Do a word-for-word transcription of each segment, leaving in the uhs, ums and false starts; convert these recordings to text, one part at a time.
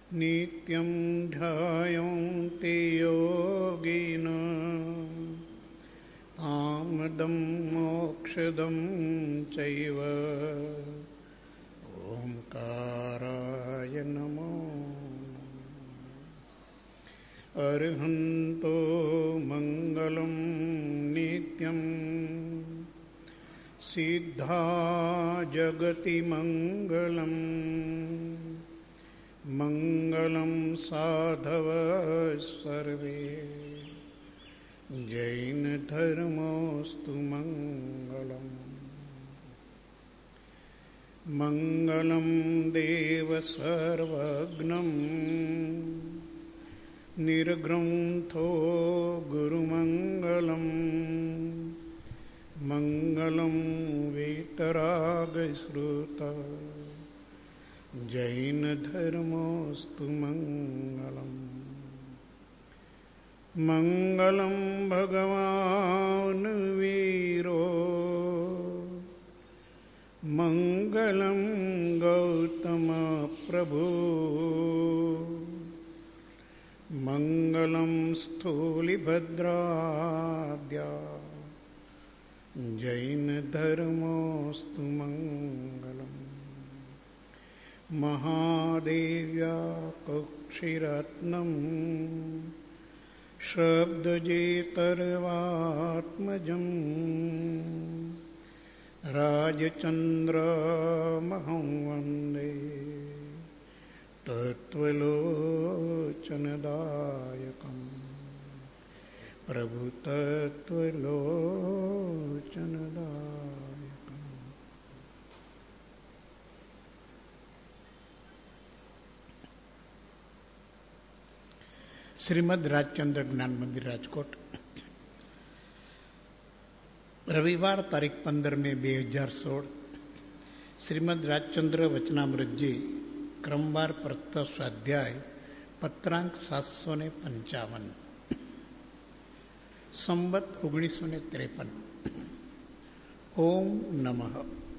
નિત્યં ધ્યાયન્તિ યોગિનઃ કામદં મોક્ષદં ચૈવ ઓમકારાય નમો. અર્હંતો મંગલં નિત્યં સિદ્ધા જગતિ મંગલં મંગલં સાધવ સર્વે જૈન ધર્મોસ્તુ મંગલમ. મંગલં દેવ સર્વજ્ઞં નિર્ગ્રંથો ગુરુમંગલમ મંગલં વીતરાગશ્રુત જૈન ધર્મોસ્તુ મંગલમ. મંગલં ભગવાન વીરો મંગલં ગૌતમ પ્રભુ મંગલં સ્થૂલિભદ્રાદ્યા જૈન ધર્મોસ્તુ મંગલમ. મહાદેવ્યા કક્ષિરત્નમ શબ્દજેતર્વાત્મજં રાજચંદ્રમહં વંદે તત્વલોચનદાયકં. પ્રભુ તત્વલોચનદાયકં. શ્રીમદ રાજચંદ્ર જ્ઞાન મંદિર રાજકોટ, રવિવાર તારીખ પંદર મે બે હજાર સોળ. શ્રીમદ રાજચંદ્ર વચનામૃતજી ક્રમવાર પ્રત સ્વાધ્યાય પત્રાંક સાતસો ને પંચાવન, સંવત ઓગણીસો ને ત્રેપન. ઓમ નમઃ.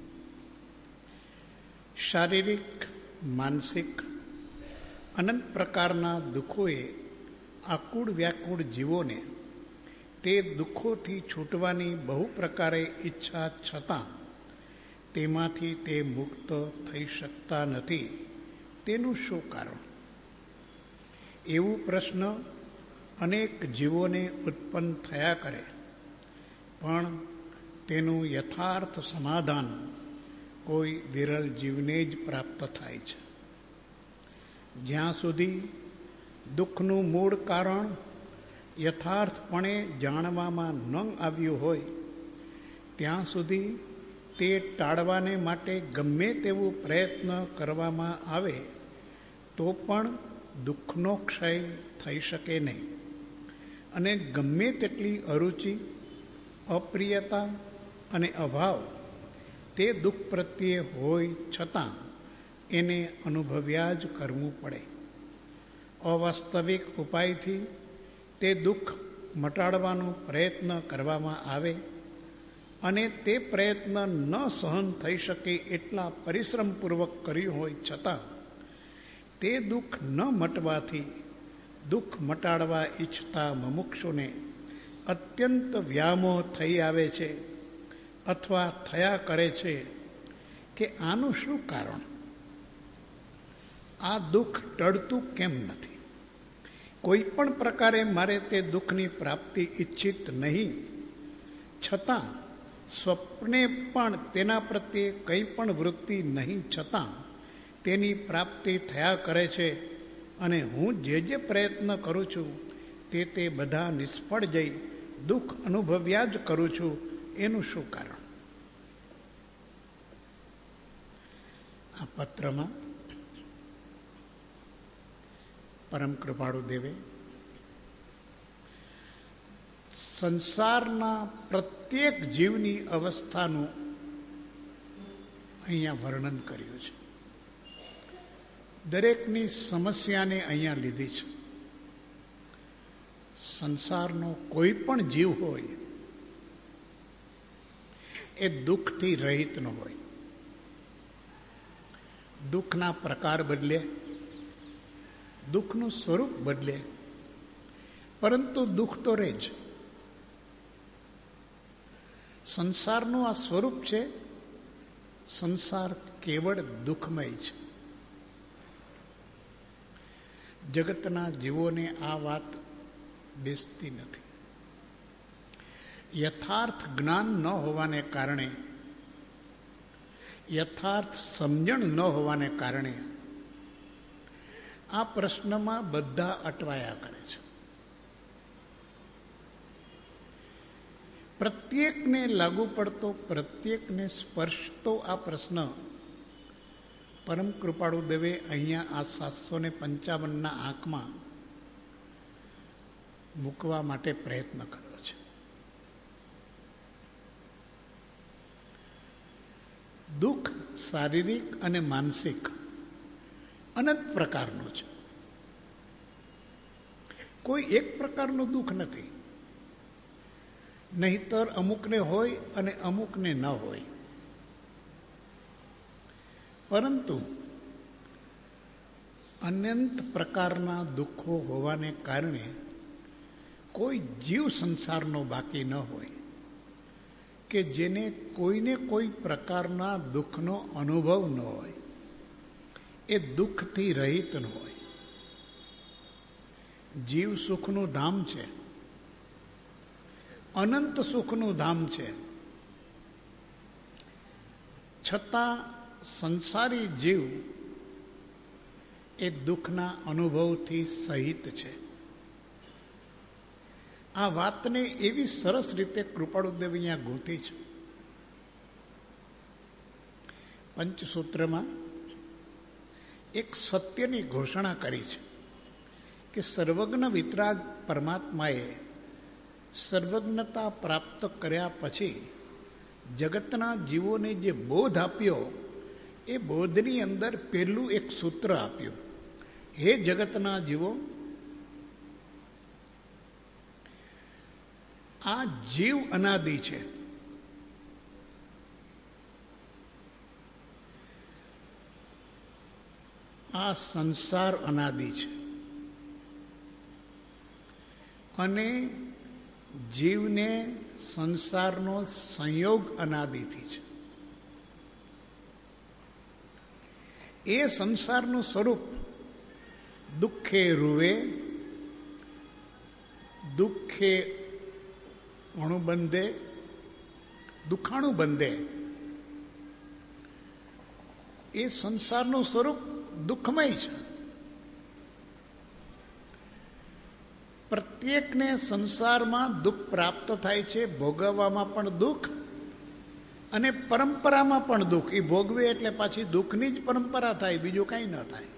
શારીરિક, માનસિક અનંત પ્રકારના દુઃખોએ આકુળ વ્યાકુળ જીવોને તે દુઃખોથી છૂટવાની બહુ પ્રકારે ઈચ્છા છતાં તેમાંથી તે મુક્ત થઈ શકતા નથી. તેનું શું કારણ? એવું પ્રશ્ન અનેક જીવોને ઉત્પન્ન થયા કરે, પણ તેનું યથાર્થ સમાધાન કોઈ વિરલ જીવને જ પ્રાપ્ત થાય છે. જ્યાં સુધી દુઃખનું મૂળ કારણ યથાર્થપણે જાણવામાં ન આવ્યું હોય ત્યાં સુધી તે ટાળવાને માટે ગમે તેવું પ્રયત્ન કરવામાં આવે તો પણ દુઃખનો ક્ષય થઈ શકે નહીં. અને ગમે તેટલી અરુચિ, અપ્રિયતા અને અભાવ તે દુઃખ પ્રત્યે હોય છતાં એને અનુભવ્યા જ કરવું પડે. અવાસ્તવિક ઉપાયથી તે દુઃખ મટાડવાનો પ્રયત્ન કરવામાં આવે અને તે પ્રયત્ન ન સહન થઈ શકે એટલા પરિશ્રમપૂર્વક કર્યું હોય છતાં તે દુઃખ ન મટવાથી દુઃખ મટાડવા ઈચ્છતા મુમુક્ષુને અત્યંત વ્યામોહ થઈ આવે છે અથવા થયા કરે છે કે આનું શું કારણ? આ દુઃખ ટળતું કેમ નથી? કોઈ પણ પ્રકારે મારે તે દુઃખની પ્રાપ્તિ ઈચ્છિત નહીં, છતાં સ્વપ્ને પણ તેના પ્રત્યે કંઈ પણ વૃત્તિ નહીં છતાં તેની પ્રાપ્તિ થયા કરે છે અને હું જે જે પ્રયત્ન કરું છું તે તે બધા નિષ્ફળ જઈ દુઃખ અનુભવ્યા જ કરું છું. એનું શું કારણ? આ પત્રમાં પરમ કૃપાળુ દેવે સંસારના પ્રત્યેક જીવની અવસ્થાનું અહીંયા વર્ણન કર્યું છે. દરેકની સમસ્યાને અહીંયા લીધી છે. સંસારનો કોઈ પણ જીવ હોય એ દુઃખથી રહિત ન હોય. દુઃખના પ્રકાર બદલે દુઃખનું સ્વરૂપ બદલે, પરંતુ દુઃખ તો રહે જ. સંસારનું આ સ્વરૂપ છે. સંસાર કેવળ દુઃખમય છે. જગતના જીવોને આ વાત બેસતી નથી. યથાર્થ જ્ઞાન ન હોવાને કારણે, યથાર્થ સમજણ ન હોવાને કારણે આ પ્રશ્નમાં બધા અટવાયા કરે છે. પ્રત્યેકને લાગુ પડતો, પ્રત્યેકને સ્પર્શતો આ પ્રશ્ન પરમ કૃપાળુ દેવે અહીંયા આ સાતસો ને પંચાવનના આંકમાં મૂકવા માટે પ્રયત્ન કર્યો છે. દુઃખ શારીરિક અને માનસિક અનંત પ્રકારનું છે. કોઈ એક પ્રકારનું દુઃખ નથી. નહીતર અમુકને હોય અને અમુકને ન હોય. પરંતુ અનંત પ્રકારના દુઃખો હોવાને કારણે કોઈ જીવ સંસારનો બાકી ન હોય કે જેને કોઈને કોઈ પ્રકારના દુઃખનો અનુભવ ન હોય, એ દુઃખથી રહિત ન હોય. જીવ સુખનું ધામ છે, અનંત સુખનું ધામ છે. છતાં સંસારી જીવ એ દુઃખના અનુભવથી સહિત છે. આ વાતને એવી સરસ રીતે કૃપાળુદેવ અહીંયા ગૂંથી છે. પંચસૂત્રમાં એક સત્યની ઘોષણા કરી છે કે સર્વજ્ઞ વિતરાગ પરમાત્માએ સર્વજ્ઞતા પ્રાપ્ત કર્યા પછી જગતના જીવોને જે બોધ આપ્યો, એ બોધની અંદર પહેલું એક સૂત્ર આપ્યું. હે જગતના જીવો, આ જીવ અનાદિ છે. આ સંસાર અનાદિ છે. અને જીવને સંસારનો સંયોગ અનાદિથી છે. એ સંસારનું સ્વરૂપ દુઃખે રૂવે, દુઃખે અણુબંધે, દુખાણું બંધે. એ સંસારનું સ્વરૂપ દુઃખમય છે. પ્રત્યેકને સંસારમાં દુઃખ પ્રાપ્ત થાય છે. ભોગવવામાં પણ દુઃખ અને પરંપરામાં પણ દુઃખ. એ ભોગવે એટલે પાછી દુઃખની જ પરંપરા થાય, બીજું કાંઈ ન થાય.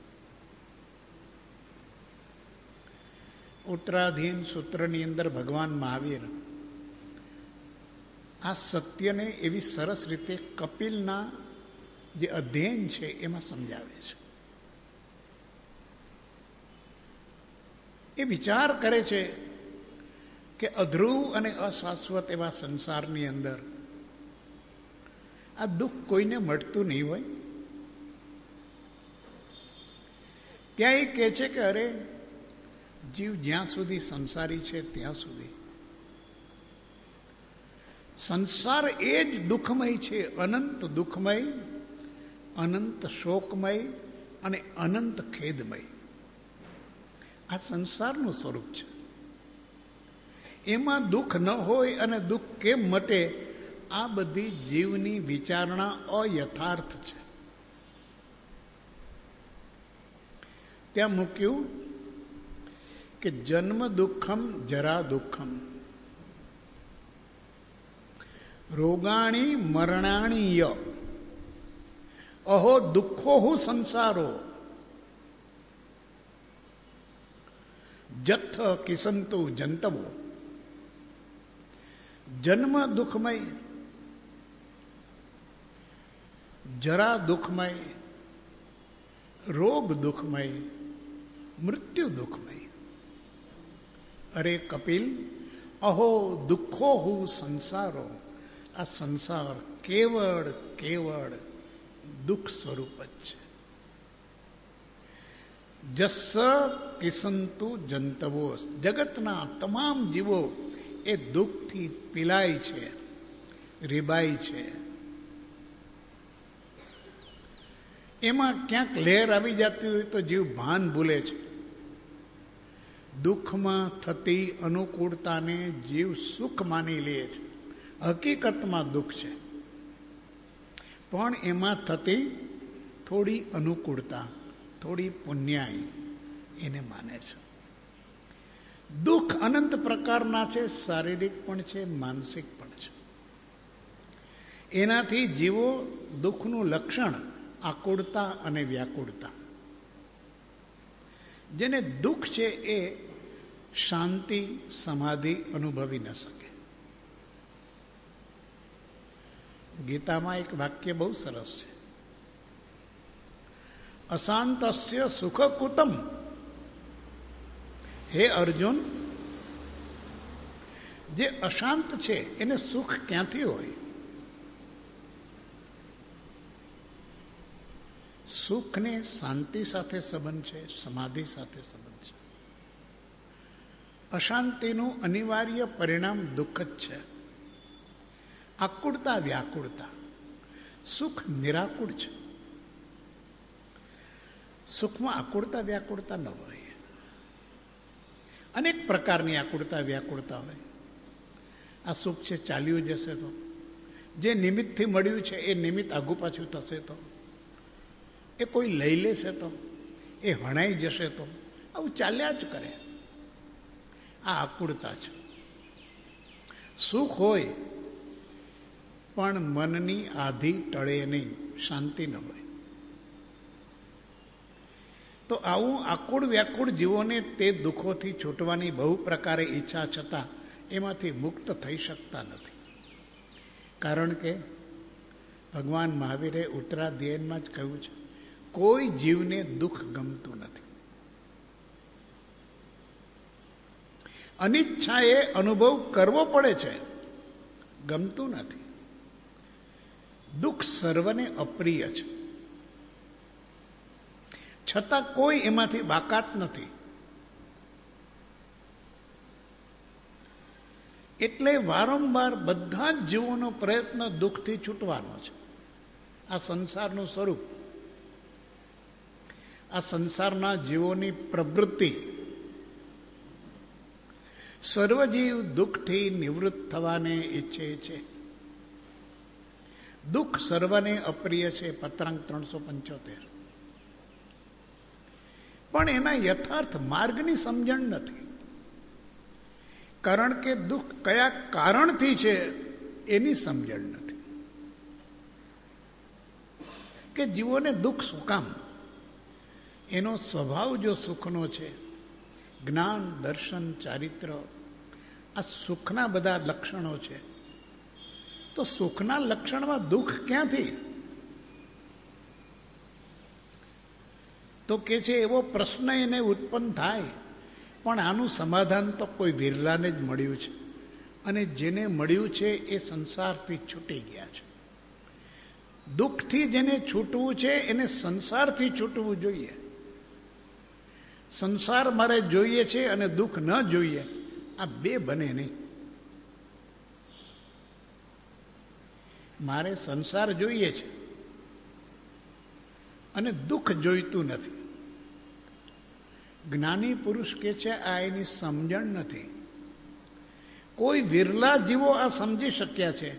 ઉત્તરાધીન સૂત્રની અંદર ભગવાન મહાવીર આ સત્યને એવી સરસ રીતે કપિલના જે અધ્યયન છે એમાં સમજાવે છે. એ વિચાર કરે છે કે અધ્રુવ અને અશાશ્વત એવા સંસારની અંદર આ દુઃખ કોઈને મળતું નહીં હોય. ત્યાં એ કહે છે કે અરે જીવ જ્યાં સુધી સંસારી છે ત્યાં સુધી સંસાર એ જ દુઃખમય છે. અનંત દુઃખમય, અનંત શોકમય અને અનંત ખેદમય. આ સંસારનું સ્વરૂપ છે. એમાં દુઃખ ન હોય અને દુઃખ કેમ મટે, આ બધી જીવની વિચારણા અયથાર્થ છે. ત્યાં મૂક્યું કે જન્મ દુઃખમ જરા દુઃખમ રોગાણી મરણાણી ય અહો દુઃખો હું સંસારો જથ કિસંતુ જંતવો. જન્મ દુઃખમય, જરા દુઃખમય, રોગ દુઃખમય, મૃત્યુ દુઃખમય. અરે કપિલ, અહો દુઃખો હું સંસારો. આ સંસાર કેવળ કેવળ દુઃખ સ્વરૂપ જ છે. જસ્સ કિસંતુ જંતવો, જગતના તમામ જીવો એ દુઃખથી પીલાય છે, રીબાય છે. એમાં ક્યાંક લહેર આવી જતી હોય તો જીવ ભાન ભૂલે છે. દુઃખમાં થતી અનુકૂળતાને જીવ સુખ માની લે છે. હકીકતમાં દુઃખ છે, પણ એમાં થતી થોડી અનુકૂળતા, થોડી પુણ્યાઈ એને માને છે. દુઃખ અનંત પ્રકારના છે, શારીરિક પણ છે, માનસિક પણ છે. એનાથી જીવો દુઃખનું લક્ષણ આકુળતા અને વ્યાકુળતા. જેને દુઃખ છે એ શાંતિ સમાધિ અનુભવી ન શકે. ગીતામાં એક વાક્ય બહુ સરસ છે, અશાંતસ્ય સુખ કુતમ. હે અર્જુન, જે અશાંત છે એને સુખ ક્યાંથી હોય? સુખને શાંતિ સાથે સંબંધ છે, સમાધિ સાથે સંબંધ છે. અશાંતિનું અનિવાર્ય પરિણામ દુઃખ જ છે. આકુળતા વ્યાકુળતા. સુખ નિરાકુળ છે. સુખમાં આકુળતા વ્યાકુળતા ન હોય. અનેક પ્રકારની આકુળતા વ્યાકુળતા હોય. આ સુખ છે ચાલ્યું જશે તો, જે નિમિત્તથી મળ્યું છે એ નિમિત્ત આગુ પાછું થશે તો, એ કોઈ લઈ લેશે તો, એ હણાઈ જશે તો, આવું ચાલ્યા જ કરે. આ આકુળતા છે. સુખ હોય પણ મનની આધી ટળે નહીં, શાંતિ ન હોય. તો આવું આકુળ વ્યાકુળ જીવોને તે દુઃખોથી છૂટવાની બહુ પ્રકારે ઈચ્છા છતાં એમાંથી મુક્ત થઈ શકતા નથી. કારણ કે ભગવાન મહાવીરે ઉત્તરાધ્યાયમાં જ કહ્યું છે, કોઈ જીવને દુઃખ ગમતું નથી. અનિચ્છાએ અનુભવ કરવો પડે છે, ગમતું નથી. દુઃખ સર્વને અપ્રિય છે, છતાં કોઈ એમાંથી બાકાત નથી. એટલે વારંવાર બધા જ જીવોનો પ્રયત્ન દુઃખથી છૂટવાનો છે. આ સંસારનું સ્વરૂપ, આ સંસારના જીવોની પ્રવૃત્તિ. સર્વજીવ દુઃખથી નિવૃત્ત થવાને ઈચ્છે છે. દુઃખ સર્વને અપ્રિય છે, પત્રાંક ત્રણસો પંચોતેર. પણ એના યથાર્થ માર્ગની સમજણ નથી. કારણ કે દુઃખ કયા કારણથી છે એની સમજણ નથી. કે જીવોને દુઃખ શું કામ? એનો સ્વભાવ જો સુખનો છે, જ્ઞાન દર્શન ચારિત્ર આ સુખના બધા લક્ષણો છે, તો સુખના લક્ષણમાં દુઃખ ક્યાંથી? તો કે છે એવો પ્રશ્ન એને ઉત્પન્ન થાય. પણ આનું સમાધાન તો કોઈ વિરલાને જ મળ્યું છે, અને જેને મળ્યું છે એ સંસારથી છૂટી ગયા છે. દુઃખથી જેને છૂટવું છે એને સંસારથી છૂટવું જોઈએ. સંસાર મારે જોઈએ છે અને દુઃખ ન જોઈએ, આ બે બને નહીં. મારે સંસાર જોઈએ છે અને દુઃખ જોઈતું નથી. જ્ઞાની પુરુષ કે છે આ એની સમજણ નથી. કોઈ વિરલા જીવો આ સમજી શક્યા છે,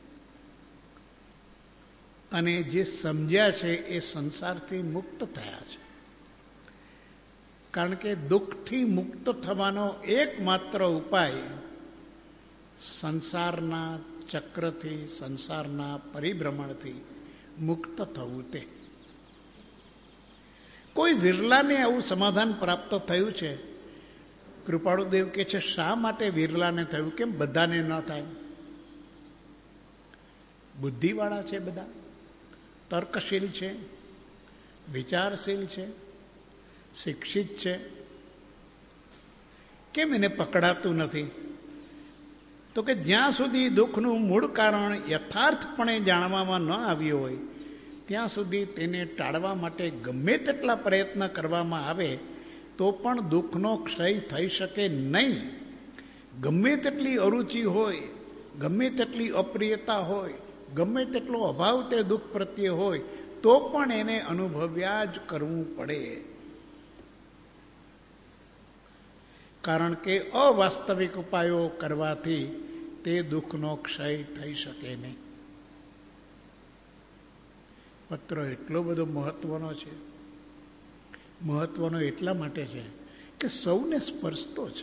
અને જે સમજ્યા છે એ સંસારથી મુક્ત થયા છે. કારણ કે દુઃખથી મુક્ત થવાનો એકમાત્ર ઉપાય સંસારના ચક્રથી, સંસારના પરિભ્રમણથી મુક્ત થવું. તે કોઈ વિરલાને આવું સમાધાન પ્રાપ્ત થયું છે. કૃપાળુદેવ કહે છે શા માટે વિરલાને થયું, કેમ બધાને ન થાય? બુદ્ધિવાળા છે, બધા તર્કશીલ છે, વિચારશીલ છે, શિક્ષિત છે, કેમ એને પકડાતું નથી? તો કે જ્યાં સુધી દુઃખનું મૂળ કારણ યથાર્થપણે જાણવામાં ન આવ્યું હોય ત્યાં સુધી તેને ટાળવા માટે ગમે તેટલા પ્રયત્ન કરવામાં આવે તો પણ દુઃખનો ક્ષય થઈ શકે નહીં. ગમે તેટલી અરુચિ હોય, ગમે તેટલી અપ્રિયતા હોય, ગમે તેટલો અભાવ તે દુઃખ પ્રત્યે હોય, તો પણ એને અનુભવ્યા જ કરવું પડે. કારણ કે અવાસ્તવિક ઉપાયો કરવાથી તે દુઃખનો ક્ષય થઈ શકે નહીં. પત્ર એટલો બધો મહત્વનો છે. મહત્વનો એટલા માટે છે કે સૌને સ્પર્શતો છે,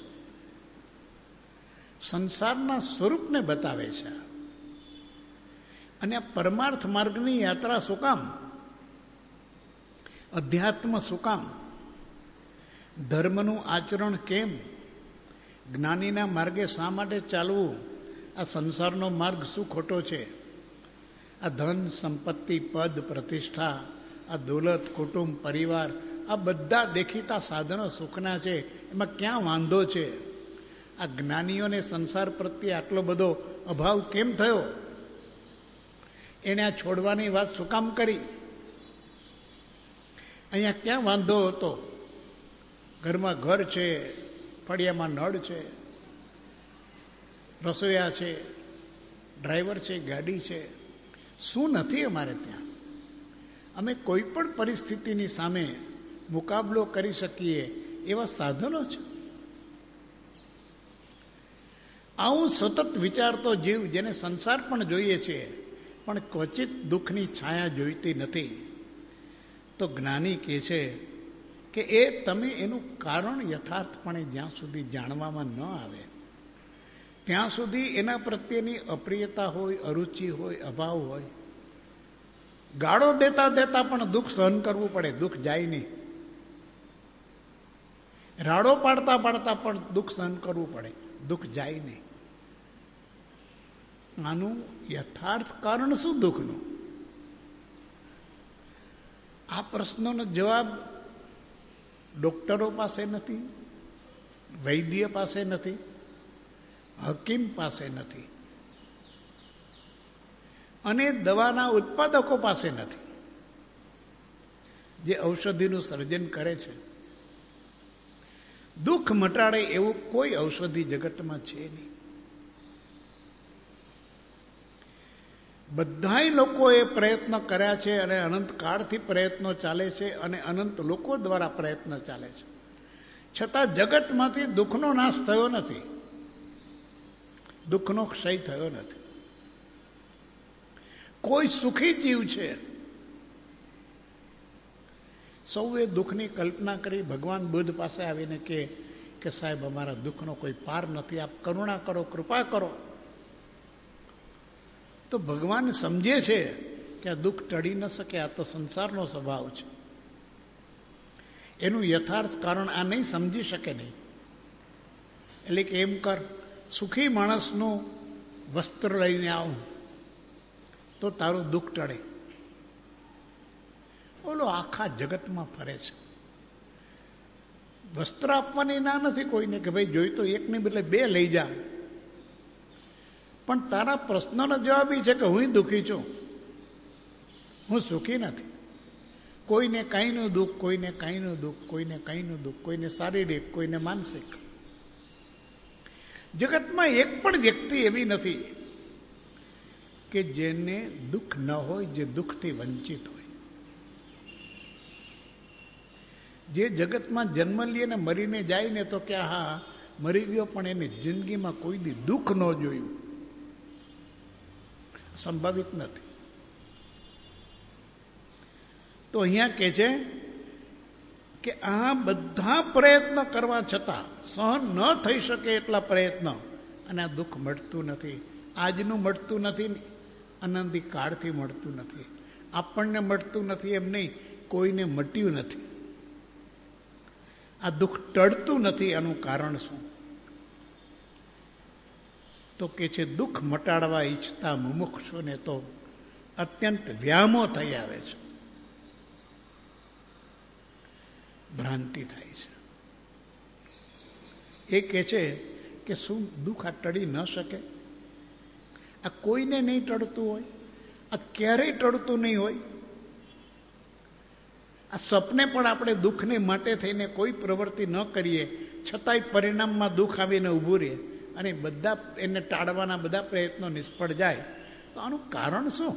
સંસારના સ્વરૂપને બતાવે છે. અને આ પરમાર્થ માર્ગની યાત્રા શું કામ? અધ્યાત્મ શું કામ? ધર્મનું આચરણ કેમ? જ્ઞાનીના માર્ગે શા માટે ચાલવું? આ સંસારનો માર્ગ શું ખોટો છે? આ ધન, સંપત્તિ, પદ, પ્રતિષ્ઠા, આ દોલત, કુટુંબ, પરિવાર, આ બધા દેખીતા સાધનો સુખના છે, એમાં ક્યાં વાંધો છે? આ જ્ઞાનીઓને સંસાર પ્રત્યે આટલો બધો અભાવ કેમ થયો? એણે આ છોડવાની વાત શું કામ કરી? અહીંયા ક્યાં વાંધો હતો? ઘરમાં ઘર છે, ફળિયામાં નળ છે, રસોઈયા છે, ડ્રાઈવર છે, ગાડી છે. શું નથી અમારે ત્યાં? અમે કોઈ પણ પરિસ્થિતિની સામે મુકાબલો કરી શકીએ એવા સાધનો છે. આવું સતત વિચારતો જીવ, જેને સંસાર પણ જોઈએ છે પણ ક્વચિત દુઃખની છાયા જોઈતી નથી, તો જ્ઞાની કહે છે કે એ તમે એનું કારણ યથાર્થપણે જ્યાં સુધી જાણવામાં ન આવે ત્યાં સુધી એના પ્રત્યેની અપ્રિયતા હોય, અરુચિ હોય, અભાવ હોય. ગાળો દેતા દેતા પણ દુઃખ સહન કરવું પડે, દુઃખ જાય નહીં. રાડો પાડતા પાડતા પણ દુઃખ સહન કરવું પડે, દુઃખ જાય નહીં. આનું યથાર્થ કારણ શું દુઃખનું? આ પ્રશ્નોનો જવાબ ડોક્ટરો પાસે નથી, વૈદ્ય પાસે નથી, હકીમ પાસે નથી, અને દવાના ઉત્પાદકો પાસે નથી, જે ઔષધિનું સર્જન કરે છે. દુઃખ મટાડે એવું કોઈ ઔષધિ જગતમાં છે નહીં. બધાય લોકોએ પ્રયત્ન કર્યા છે અને અનંત કાળથી પ્રયત્નો ચાલે છે અને અનંત લોકો દ્વારા પ્રયત્ન ચાલે છે, છતાં જગતમાંથી દુઃખનો નાશ થયો નથી, દુઃખનો ક્ષય થયો નથી. કોઈ સુખી જીવ છે. સૌએ દુઃખની કલ્પના કરી ભગવાન બુદ્ધ પાસે આવીને કે કે સાહેબ, અમારા દુઃખનો કોઈ પાર નથી, આપ કરુણા કરો, કૃપા કરો. તો ભગવાન સમજે છે કે આ દુઃખ ટળી ન શકે, આ તો સંસારનો સ્વભાવ છે. એનું યથાર્થ કારણ આ નહીં સમજી શકે નહીં. એટલે કે એમ કર, સુખી માણસનું વસ્ત્ર લઈને આવું તો તારું દુઃખ ટળે. ઓલો આખા જગતમાં ફરે છે. વસ્ત્ર આપવાની ના નથી કોઈને કે ભાઈ જોઈ તો એકની બદલે બે લઈ જા, પણ તારા પ્રશ્નનો જવાબ એ છે કે હું દુઃખી છું, હું સુખી નથી. કોઈને કાંઈનું દુઃખ, કોઈને કાંઈનું દુઃખ, કોઈને કાંઈનું દુઃખ, કોઈને શારીરિક, કોઈને માનસિક. જગતમાં એક પણ વ્યક્તિ એવી નથી કે જેને દુઃખ ન હોય, જે દુઃખથી વંચિત હોય. જે જગતમાં જન્મ લે ને મરીને જાય ને તો કે હા મરી ગયો, પણ એને જિંદગીમાં કોઈ દી દુઃખ ન જોયું, સંભવિત નથી. તો અહીંયા કહે છે કે આ બધા પ્રયત્ન કરવા છતાં સહન ન થઈ શકે એટલા પ્રયત્ન, અને આ દુઃખ મળતું નથી. આજનું મળતું નથી, અનંતી કાળથી મળતું નથી. આપણને મળતું નથી એમ નહીં, કોઈને મટ્યું નથી. આ દુઃખ ટળતું નથી. આનું કારણ શું? તો કે છે દુઃખ મટાડવા ઈચ્છતા મુમુક્ષુને તો અત્યંત વ્યામો થઈ આવે છે, ભ્રાંતિ થાય છે. એ કહે છે કે શું દુઃખ આ ટળી ન શકે? આ કોઈને નહીં ટળતું હોય, આ ક્યારેય ટળતું નહીં હોય. આ સપને પણ આપણે દુઃખને માટે થઈને કોઈ પ્રવૃત્તિ ન કરીએ છતાંય પરિણામમાં દુઃખ આવીને ઊભું રહે અને બધા એને ટાળવાના બધા પ્રયત્નો નિષ્ફળ જાય, તો આનું કારણ શું?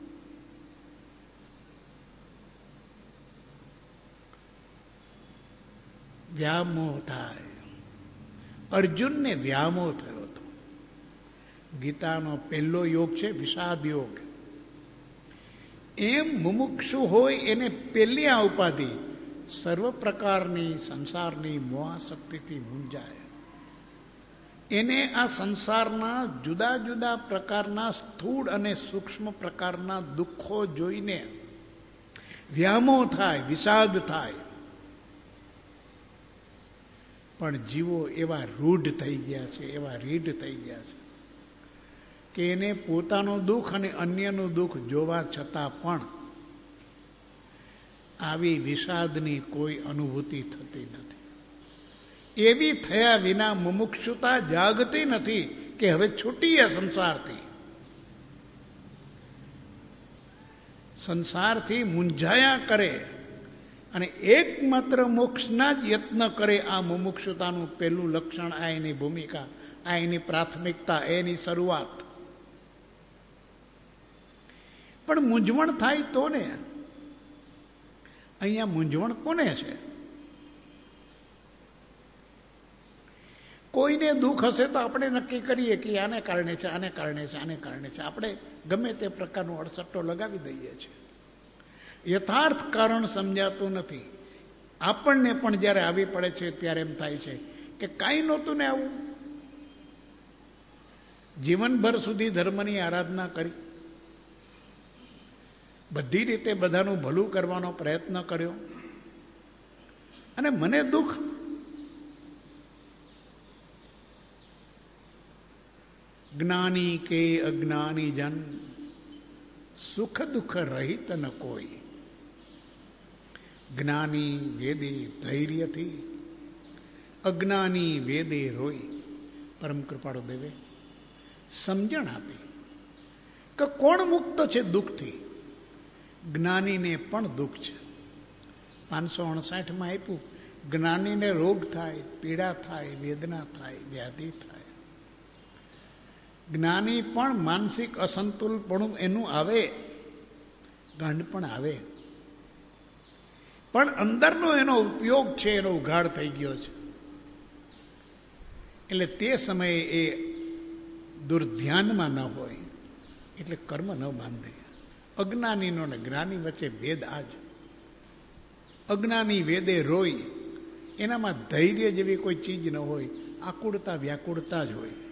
વ્યામોહ થાય. અર્જુનને વ્યામોહ થયો હતો. ગીતાનો પહેલો યોગ છે વિષાદ યોગ. એમ મુમુક્ષુ હોય એને પહેલી આ ઉપાધિ સર્વ પ્રકારની સંસારની મોહાશક્તિથી મૂંઝાય. એને આ સંસારના જુદા જુદા પ્રકારના સ્થૂળ અને સૂક્ષ્મ પ્રકારના દુઃખો જોઈને વ્યામોહ થાય, વિષાદ થાય. પણ જીવો એવા રૂઢ થઈ ગયા છે, એવા રીઢ થઈ ગયા છે કે એને પોતાનું દુઃખ અને અન્યનું દુઃખ જોવા છતાં પણ આવી વિષાદની કોઈ અનુભૂતિ થતી નથી. એવી થયા વિના મુમુક્ષુતા જાગતી નથી કે હવે છૂટીએ સંસારથી. સંસારથી મૂંઝાયા કરે અને એકમાત્ર મોક્ષના જ યત્ન કરે. આ મુમુક્ષુતાનું પહેલું લક્ષણ, આ એની ભૂમિકા, આ એની પ્રાથમિકતા, એની શરૂઆત. પણ મૂંઝવણ થાય તો ને. અહીંયા મૂંઝવણ કોને છે? કોઈને દુઃખ હશે તો આપણે નક્કી કરીએ કે આને કારણે છે, આને કારણે છે, આને કારણે છે. આપણે ગમે તે પ્રકારનો અડસટ્ટો લગાવી દઈએ છીએ. યથાર્થ કારણ સમજાતું નથી. આપણને પણ જ્યારે આવી પડે છે ત્યારે એમ થાય છે કે કાંઈ નહોતું ને આવું. જીવનભર સુધી ધર્મની આરાધના કરી, બધી રીતે બધાનું ભલું કરવાનો પ્રયત્ન કર્યો, અને મને દુઃખ. જ્ઞાની કે અજ્ઞાની જન સુખ દુઃખ રહિત ન કોઈ. જ્ઞાની વેદે ધૈર્યથી, અજ્ઞાની વેદે રોઈ. પરમ કૃપાળુ દેવે સમજણ આપી કે કોણ મુક્ત છે દુઃખથી? જ્ઞાનીને પણ દુઃખ છે. પાંચસો અણસાઠમાં આપ્યું, જ્ઞાનીને રોગ થાય, પીડા થાય, વેદના થાય, વ્યાધિ થાય. જ્ઞાની પણ માનસિક અસંતુલપણું એનું આવે, ગાંઠ પણ આવે, પણ અંદરનો એનો ઉપયોગ છે એનો ઉઘાડ થઈ ગયો છે. એટલે તે સમયે એ દુર્ધ્યાનમાં ન હોય, એટલે કર્મ ન બાંધે. અજ્ઞાનીનો ને જ્ઞાની વચ્ચે ભેદ આજ. અજ્ઞાની વેદે રોય, એનામાં ધૈર્ય જેવી કોઈ ચીજ ન હોય, આકુળતા વ્યાકુળતા જ હોય.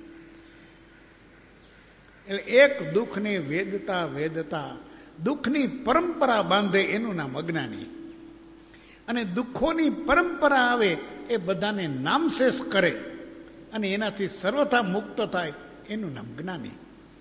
એટલે એક દુઃખને વેદતા વેદતા દુઃખની પરંપરા બાંધે એનું નામ અજ્ઞાની. અને દુઃખોની પરંપરા આવે એ બધાને નામશેષ કરે અને એનાથી સર્વથા મુક્ત થાય એનું નામ જ્ઞાની.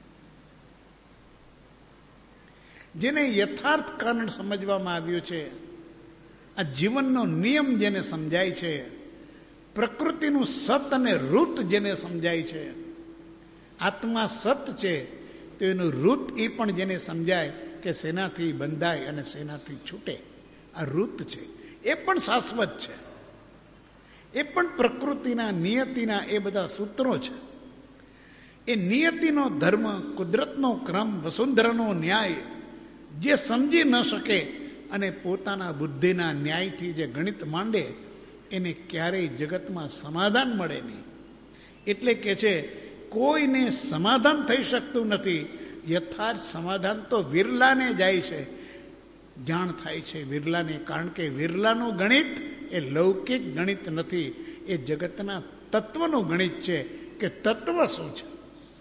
જેને યથાર્થ કારણ સમજવામાં આવ્યું છે, આ જીવનનો નિયમ જેને સમજાય છે, પ્રકૃતિનું સત અને ઋત જેને સમજાય છે, આત્મા સત છે તો એનું ઋત એ પણ જેને સમજાય કે શેનાથી બંધાય અને શેનાથી છૂટે, આ ઋત છે. એ પણ શાશ્વત છે. એ પણ પ્રકૃતિના નિયતિના એ બધા સૂત્રો છે. એ નિયતિનો ધર્મ, કુદરતનો ક્રમ, વસુંધરાનો ન્યાય જે સમજી ન શકે અને પોતાના બુદ્ધિના ન્યાયથી જે ગણિત માંડે, એને ક્યારેય જગતમાં સમાધાન મળે નહીં. એટલે કે છે કોઈને સમાધાન થઈ શકતું નથી. યથાર્થ સમાધાન તો વિરલાને જાય છે, જાણ થાય છે વિરલાને. કારણ કે વિરલાનું ગણિત એ લૌકિક ગણિત નથી, એ જગતના તત્વનું ગણિત છે કે તત્વ શું છે.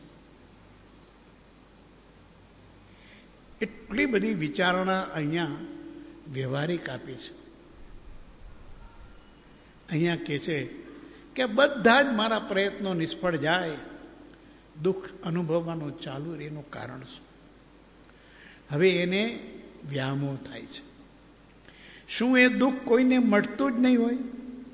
એટલી બધી વિચારણા અહીંયા વ્યવહારિક આપી છે. અહીંયા કહે છે કે બધા જ મારા પ્રયત્નો નિષ્ફળ જાય, દુઃખ અનુભવવાનું ચાલુ રહે. એનું કારણ શું? હવે એને વ્યામોહ થાય છે. શું એ દુઃખ કોઈને મળતું જ નહીં હોય?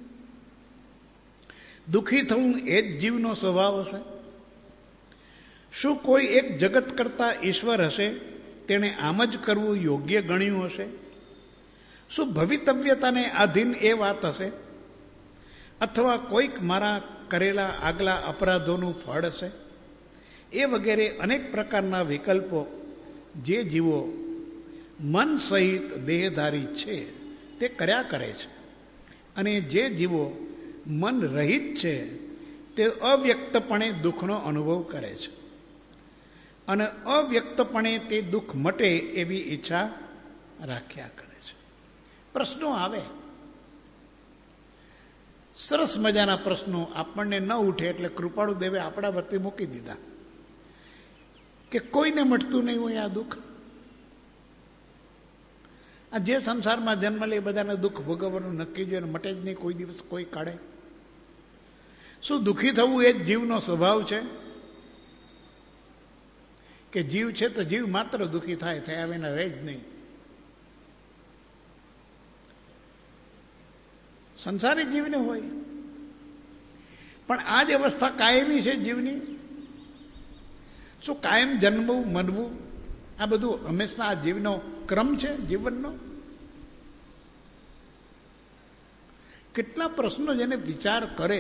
દુઃખી થવું એ જ જીવનો સ્વભાવ હશે? શું કોઈ એક જગત કરતા ઈશ્વર હશે, તેણે આમ જ કરવું યોગ્ય ગણ્યું હશે? શું ભવિતવ્યતાને આધીન એ વાત હશે, અથવા કોઈક મારા કરેલા આગલા અપરાધોનું ફળ હશે? એ વગેરે અનેક પ્રકારના વિકલ્પો જે જીવો મન સહિત દેહધારી છે તે કર્યા કરે છે, અને જે જીવો મન રહિત છે તે અવ્યક્તપણે દુઃખનો અનુભવ કરે છે, અને અવ્યક્તપણે તે દુઃખ મટે એવી ઈચ્છા રાખ્યા કરે છે. પ્રશ્નો આવે, સરસ મજાના પ્રશ્નો આપણને ન ઉઠે એટલે કૃપાળુ દેવે આપણા વતી મૂકી દીધા કે કોઈને મટતું નહીં હોય આ દુઃખ. આ જે સંસારમાં જન્મ લે બધાને દુઃખ ભોગવવાનું નક્કી જોઈએ, મટે જ નહીં કોઈ દિવસ કોઈ કાઢે. શું દુઃખી થવું એ જ જીવનો સ્વભાવ છે? કે જીવ છે તો જીવ માત્ર દુઃખી થાય, થયા વિના રહે જ નહીં. સંસારી જીવને હોય, પણ આ જ અવસ્થા કાયમી છે જીવની? શું કાયમ જન્મવું મરવું આ બધું હંમેશા આ જીવનો ક્રમ છે જીવનનો? કેટલા પ્રશ્નો જેને વિચાર કરે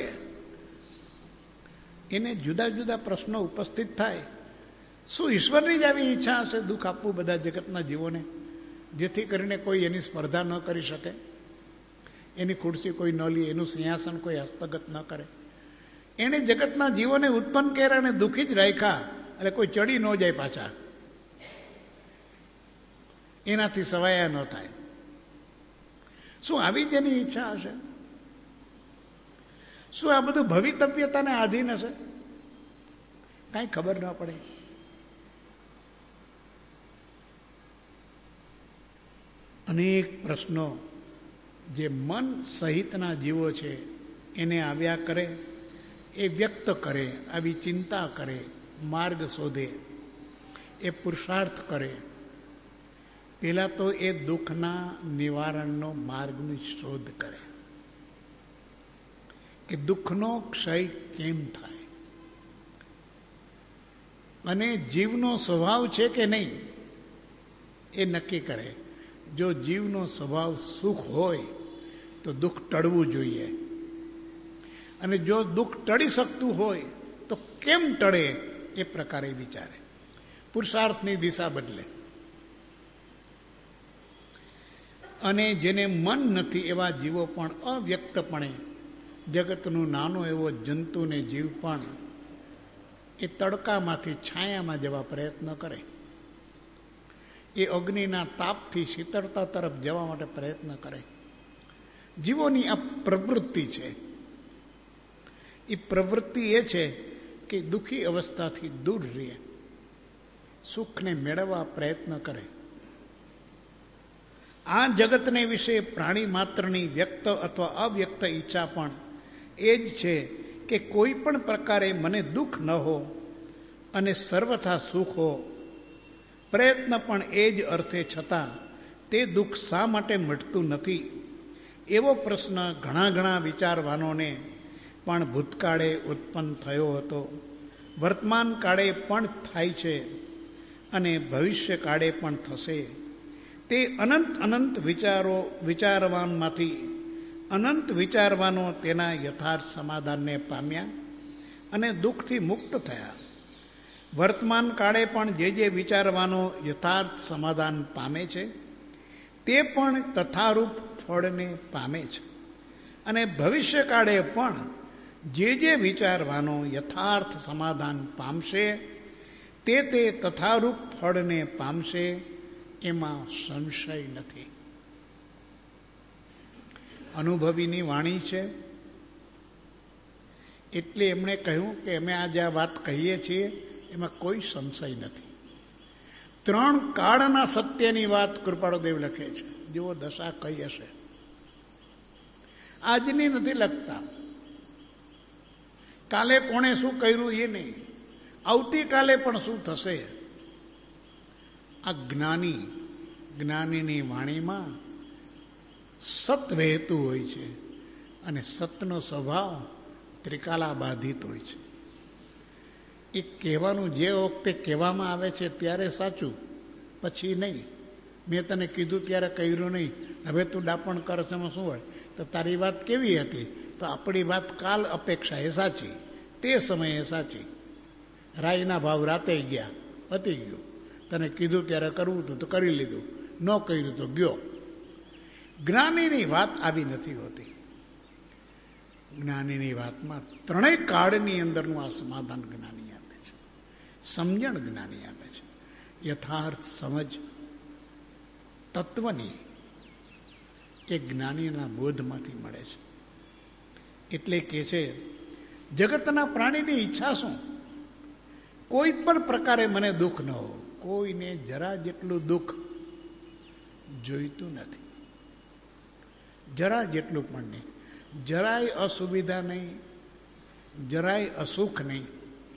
એને જુદા જુદા પ્રશ્નો ઉપસ્થિત થાય. શું ઈશ્વરની જ આવી ઈચ્છા હશે દુઃખ આપવું બધા જગતના જીવોને, જેથી કરીને કોઈ એની સ્પર્ધા ન કરી શકે, એની ખુરશી કોઈ ન લે, એનું સિંહાસન કોઈ હસ્તગત ન કરે? એણે જગતના જીવોને ઉત્પન્ન કર્યા અને દુઃખી જ રાખ્યા એટલે કોઈ ચડી ન જાય પાછા, એનાથી સવાયા ન થાય. શું આવી જ એની ઈચ્છા હશે? શું આ બધું ભવિતવ્યતાને આધીન હશે? કાંઈ ખબર ન પડે. અનેક પ્રશ્નો જે મન સહિતના જીવો છે એને આવ્યા કરે, એ વ્યક્ત કરે, આવી ચિંતા કરે, માર્ગ શોધે, એ પુરુષાર્થ કરે. પહેલાં તો એ દુઃખના નિવારણનો માર્ગની શોધ કરે કે દુઃખનો ક્ષય કેમ થાય, અને જીવનો સ્વભાવ છે કે નહીં એ નક્કી કરે. જો જીવનો સ્વભાવ સુખ હોય તો દુઃખ ટળવું જોઈએ, અને જો દુઃખ ટળી શકતું હોય તો કેમ ટળે એ પ્રકારે વિચારે, પુરુષાર્થની દિશા બદલે. અને જેને મન નથી એવા જીવો પણ અવ્યક્તપણે જગતનું નાનો એવો જંતુને જીવ પણ એ તડકામાંથી છાયામાં જવા પ્રયત્ન કરે, એ અગ્નિના તાપથી શીતળતા તરફ જવા માટે પ્રયત્ન કરે. જીવોની આ પ્રવૃત્તિ છે. એ પ્રવૃત્તિ એ છે કે દુઃખી અવસ્થાથી દૂર રહે, સુખને મેળવવા પ્રયત્ન કરે. આ જગતને વિશે પ્રાણી માત્રની વ્યક્ત અથવા અવ્યક્ત ઈચ્છા પણ એ જ છે કે કોઈ પણ પ્રકારે મને દુઃખ ન હો અને સર્વથા સુખ હો. પ્રયત્ન પણ એ જ અર્થે છતાં તે દુઃખ શા માટે મટતું નથી એવો પ્રશ્ન ઘણા ઘણા વિચારવાનોને પણ ભૂતકાળે ઉત્પન્ન થયો હતો, વર્તમાન કાળે પણ થાય છે, અને ભવિષ્ય કાળે પણ થશે. તે અનંત અનંત વિચારો વિચારવાનમાંથી અનંત વિચારવાનો તેના યથાર્થ સમાધાનને પામ્યા અને દુઃખથી મુક્ત થયા. વર્તમાન કાળે પણ જે જે વિચારવાનો યથાર્થ સમાધાન પામે છે તે પણ તથારૂપ ફળને પામે છે, અને ભવિષ્ય કાળે પણ જે જે વિચારવાનો યથાર્થ સમાધાન પામશે તે તે તથારૂપ ફળને પામશે, એમાં સંશય નથી. અનુભવીની વાણી છે, એટલે એમણે કહ્યું કે અમે આજે આ વાત કહીએ છીએ એમાં કોઈ સંશય નથી. ત્રણ કાળના સત્યની વાત કૃપાળુદેવ લખે છે. જેવો દશા કઈ હશે, આજની નથી લખતા, કાલે કોણે શું કર્યું એ નહીં, આવતીકાલે પણ શું થશે. આ જ્ઞાની જ્ઞાનીની વાણીમાં સત વહેતું હોય છે, અને સતનો સ્વભાવ ત્રિકાલા બાધિત હોય છે. એ કહેવાનું જે વખતે કહેવામાં આવે છે ત્યારે સાચું, પછી નહીં. મેં તને કીધું ત્યારે કર્યું નહીં, હવે તું ડાપણ કરે છે એમાં શું હોય? તો તારી વાત કેવી હતી? તો આપણી વાત કાલ અપેક્ષા એ સાચી, તે સમયે સાચી. રાઈના ભાવ રાતે ગયા, પતી ગયું. તને કીધું ત્યારે કરવું હતું તો કરી લીધું, ન કર્યું તો ગયો. જ્ઞાનીની વાત આવી નથી હોતી. જ્ઞાનીની વાતમાં ત્રણેય કાળની અંદરનું આ સમાધાન જ્ઞાની આપે છે, સમજણ જ્ઞાની આપે છે. યથાર્થ સમજ તત્વની એ જ્ઞાનીના બોધમાંથી મળે છે. એટલે કે છે જગતના પ્રાણીની ઈચ્છા શું? કોઈ પણ પ્રકારે મને દુઃખ ન હો. કોઈને જરા જેટલું દુઃખ જોઈતું નથી, જરા જેટલું પણ નહીં. જરાય અસુવિધા નહીં, જરાય અસુખ નહીં.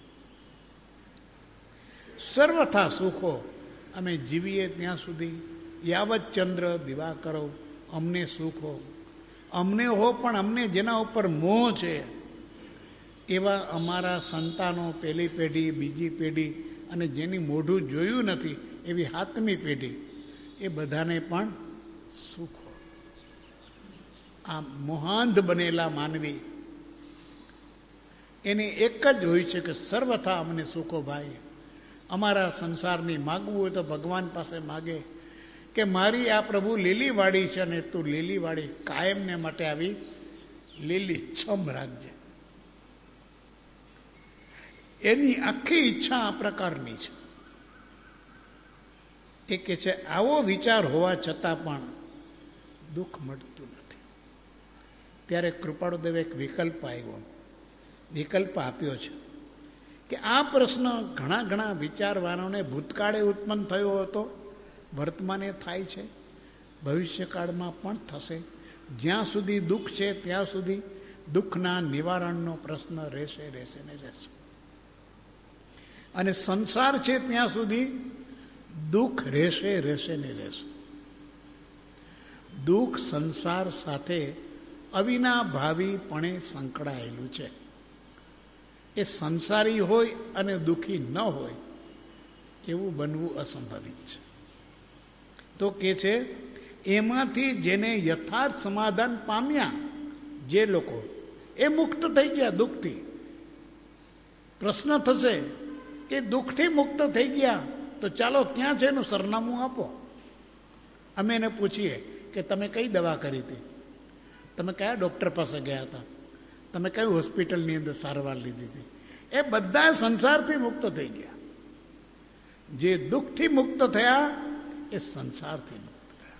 સર્વથા સુખો અમે જીવીએ ત્યાં સુધી. યાવત ચંદ્ર દિવાકરો અમને સુખ હો. અમને હો પણ અમને જેના ઉપર મોહ છે એવા અમારા સંતાનો, પહેલી પેઢી, બીજી પેઢી અને જેની મોઢું જોયું નથી એવી સાતમી પેઢી, એ બધાને પણ સુખ હો. આ મોહાંધ બનેલા માનવી એને એક જ હોય છે કે સર્વથા અમને સુખો ભાઈ. અમારા સંસારની માગવું હોય તો ભગવાન પાસે માગે કે મારી આ પ્રભુ લીલીવાડી છે ને તું લીલીવાડી કાયમને માટે આવી લીલી છમ રાખજે. એની આખી ઈચ્છા આ પ્રકારની છે. એ કે છે આવો વિચાર હોવા છતાં પણ દુઃખ મળતું નથી. ત્યારે કૃપાળુદેવ એક વિકલ્પ આવ્યો, વિકલ્પ આપ્યો છે કે આ પ્રશ્ન ઘણા ઘણા વિચારવાનોને ભૂતકાળે ઉત્પન્ન થયો હતો, વર્તમાને થાય છે, ભવિષ્યકાળમાં પણ થશે. જ્યાં સુધી દુઃખ છે ત્યાં સુધી દુઃખના નિવારણનો પ્રશ્ન રહેશે રહેશે ને રહેશે. અને સંસાર છે ત્યાં સુધી દુઃખ રહેશે રહેશે ને રહેશે. દુઃખ સંસાર સાથે અવિનાભાવીપણે સંકળાયેલું છે. એ સંસારી હોય અને દુઃખી ન હોય એવું બનવું અસંભવિત છે. તો કે છે એમાંથી જેને યથાર્થ સમાધાન પામ્યા જે લોકો, એ મુક્ત થઈ ગયા દુઃખથી. પ્રશ્ન થશે કે દુઃખથી મુક્ત થઈ ગયા તો ચાલો ક્યાં છે એનું સરનામું આપો. અમે એને પૂછીએ કે તમે કઈ દવા કરી હતી, તમે કયા ડૉક્ટર પાસે ગયા હતા, તમે કઈ હોસ્પિટલની અંદર સારવાર લીધી હતી. એ બધા સંસારથી મુક્ત થઈ ગયા. જે દુઃખથી મુક્ત થયા એ સંસારથી મુક્ત થયા.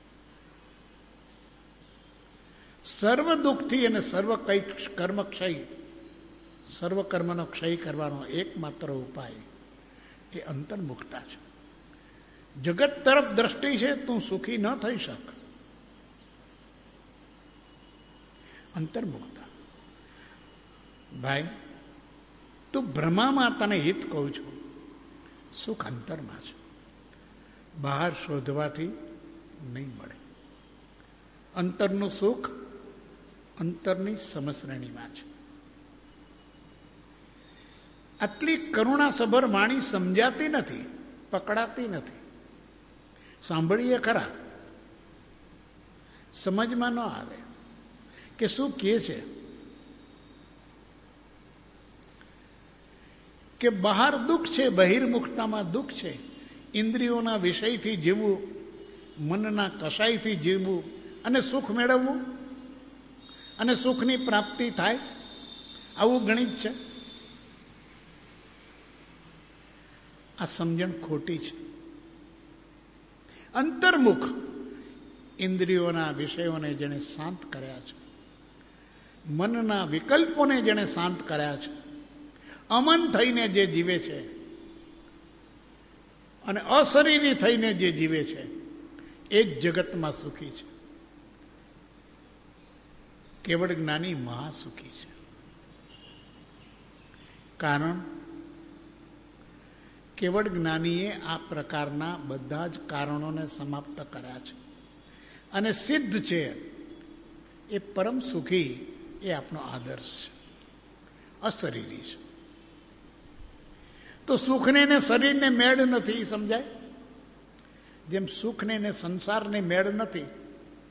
સર્વ દુઃખથી અને સર્વ કઈ કર્મ ક્ષય, સર્વ કર્મનો ક્ષય કરવાનો એકમાત્ર ઉપાય એ અંતર્મુખતા છે. જગત તરફ દ્રષ્ટિ છે તું સુખી ન થઈ શક. અંતર્મુખતા. ભાઈ તું બ્રહ્મામાં તને હિત કહું છું, સુખ અંતરમાં છે, બહાર શોધવાથી નહીં મળે. અંતરનું સુખ અંતરની સમશ્રેણીમાં છે. આટલી કરુણાસભર વાણી સમજાતી નથી, પકડાતી નથી. સાંભળીએ ખરા, સમજમાં ન આવે કે શું કહે છે. કે બહાર દુઃખ છે, બહિર્મુખતામાં દુઃખ છે. ઇન્દ્રિયોના વિષયથી જીવવું, મનના કસાયથી જીવવું અને સુખ મેળવવું અને સુખની પ્રાપ્તિ થાય, આવું ગણિત છે. આ સમજણ ખોટી છે. અંતર્મુખ ઇન્દ્રિયોના વિષયોને જેણે શાંત કર્યા છે, મનના વિકલ્પોને જેણે શાંત કર્યા છે, અમન થઈને જે જીવે છે અને અશરીરી થઈને જે જીવે છે એ જ જગતમાં સુખી છે. કેવળ જ્ઞાની મહાસુખી છે. કારણ કેવળ જ્ઞાનીએ આ પ્રકારના બધા જ કારણોને સમાપ્ત કર્યા છે અને સિદ્ધ છે. એ પરમ સુખી એ આપણો આદર્શ છે, અશરીરી છે. તો સુખને ને શરીરને મેળ નથી, સમજાય? જેમ સુખને ને સંસારને મેળ નથી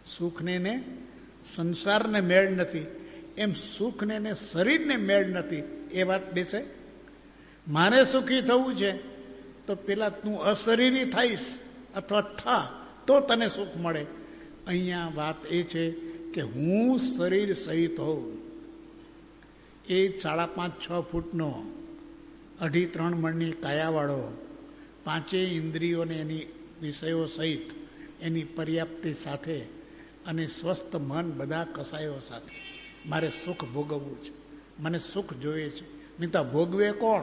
સુખને ને સંસારને મેળ નથી, એમ સુખને ને શરીરને મેળ નથી. એ વાત બેસે. મારે સુખી થવું છે તો પેલા તું અશરીરી થઈશ અથવા થા તો તને સુખ મળે. અહીંયા વાત એ છે કે હું શરીર સહિત હોઉં. એ સાડા પાંચ છ ફૂટનો અઢી ત્રણ મણની કાયાવાળો, પાંચેય ઇન્દ્રિયોને એની વિષયો સહિત એની પર્યાપ્તિ સાથે અને સ્વસ્થ મન બધા કસાયો સાથે મારે સુખ ભોગવવું છે, મને સુખ જોઈએ છે. નહીં તો ભોગવે કોણ?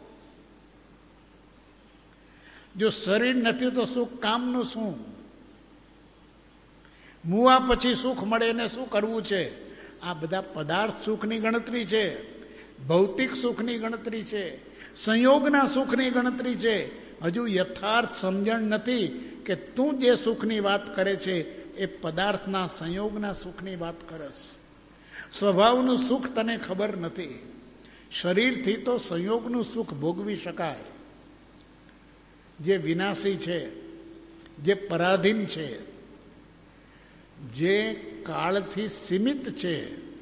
જો શરીર નથી તો સુખ કામનું શું? મુવા પછી સુખ મળે ને શું કરવું છે? આ બધા પદાર્થ સુખની ગણતરી છે, ભૌતિક સુખની ગણતરી છે, સંયોગના સુખની ગણતરી છે. હજુ યથાર્થ સમજણ નથી કે તું જે સુખની વાત કરે છે એ પદાર્થના સંયોગના સુખની વાત કરસ. સ્વભાવનું સુખ તને ખબર નથી. શરીરથી તો સંયોગનું સુખ ભોગવી શકાય, જે વિનાશી છે, જે પરાધીન છે, જે કાળથી સીમિત છે.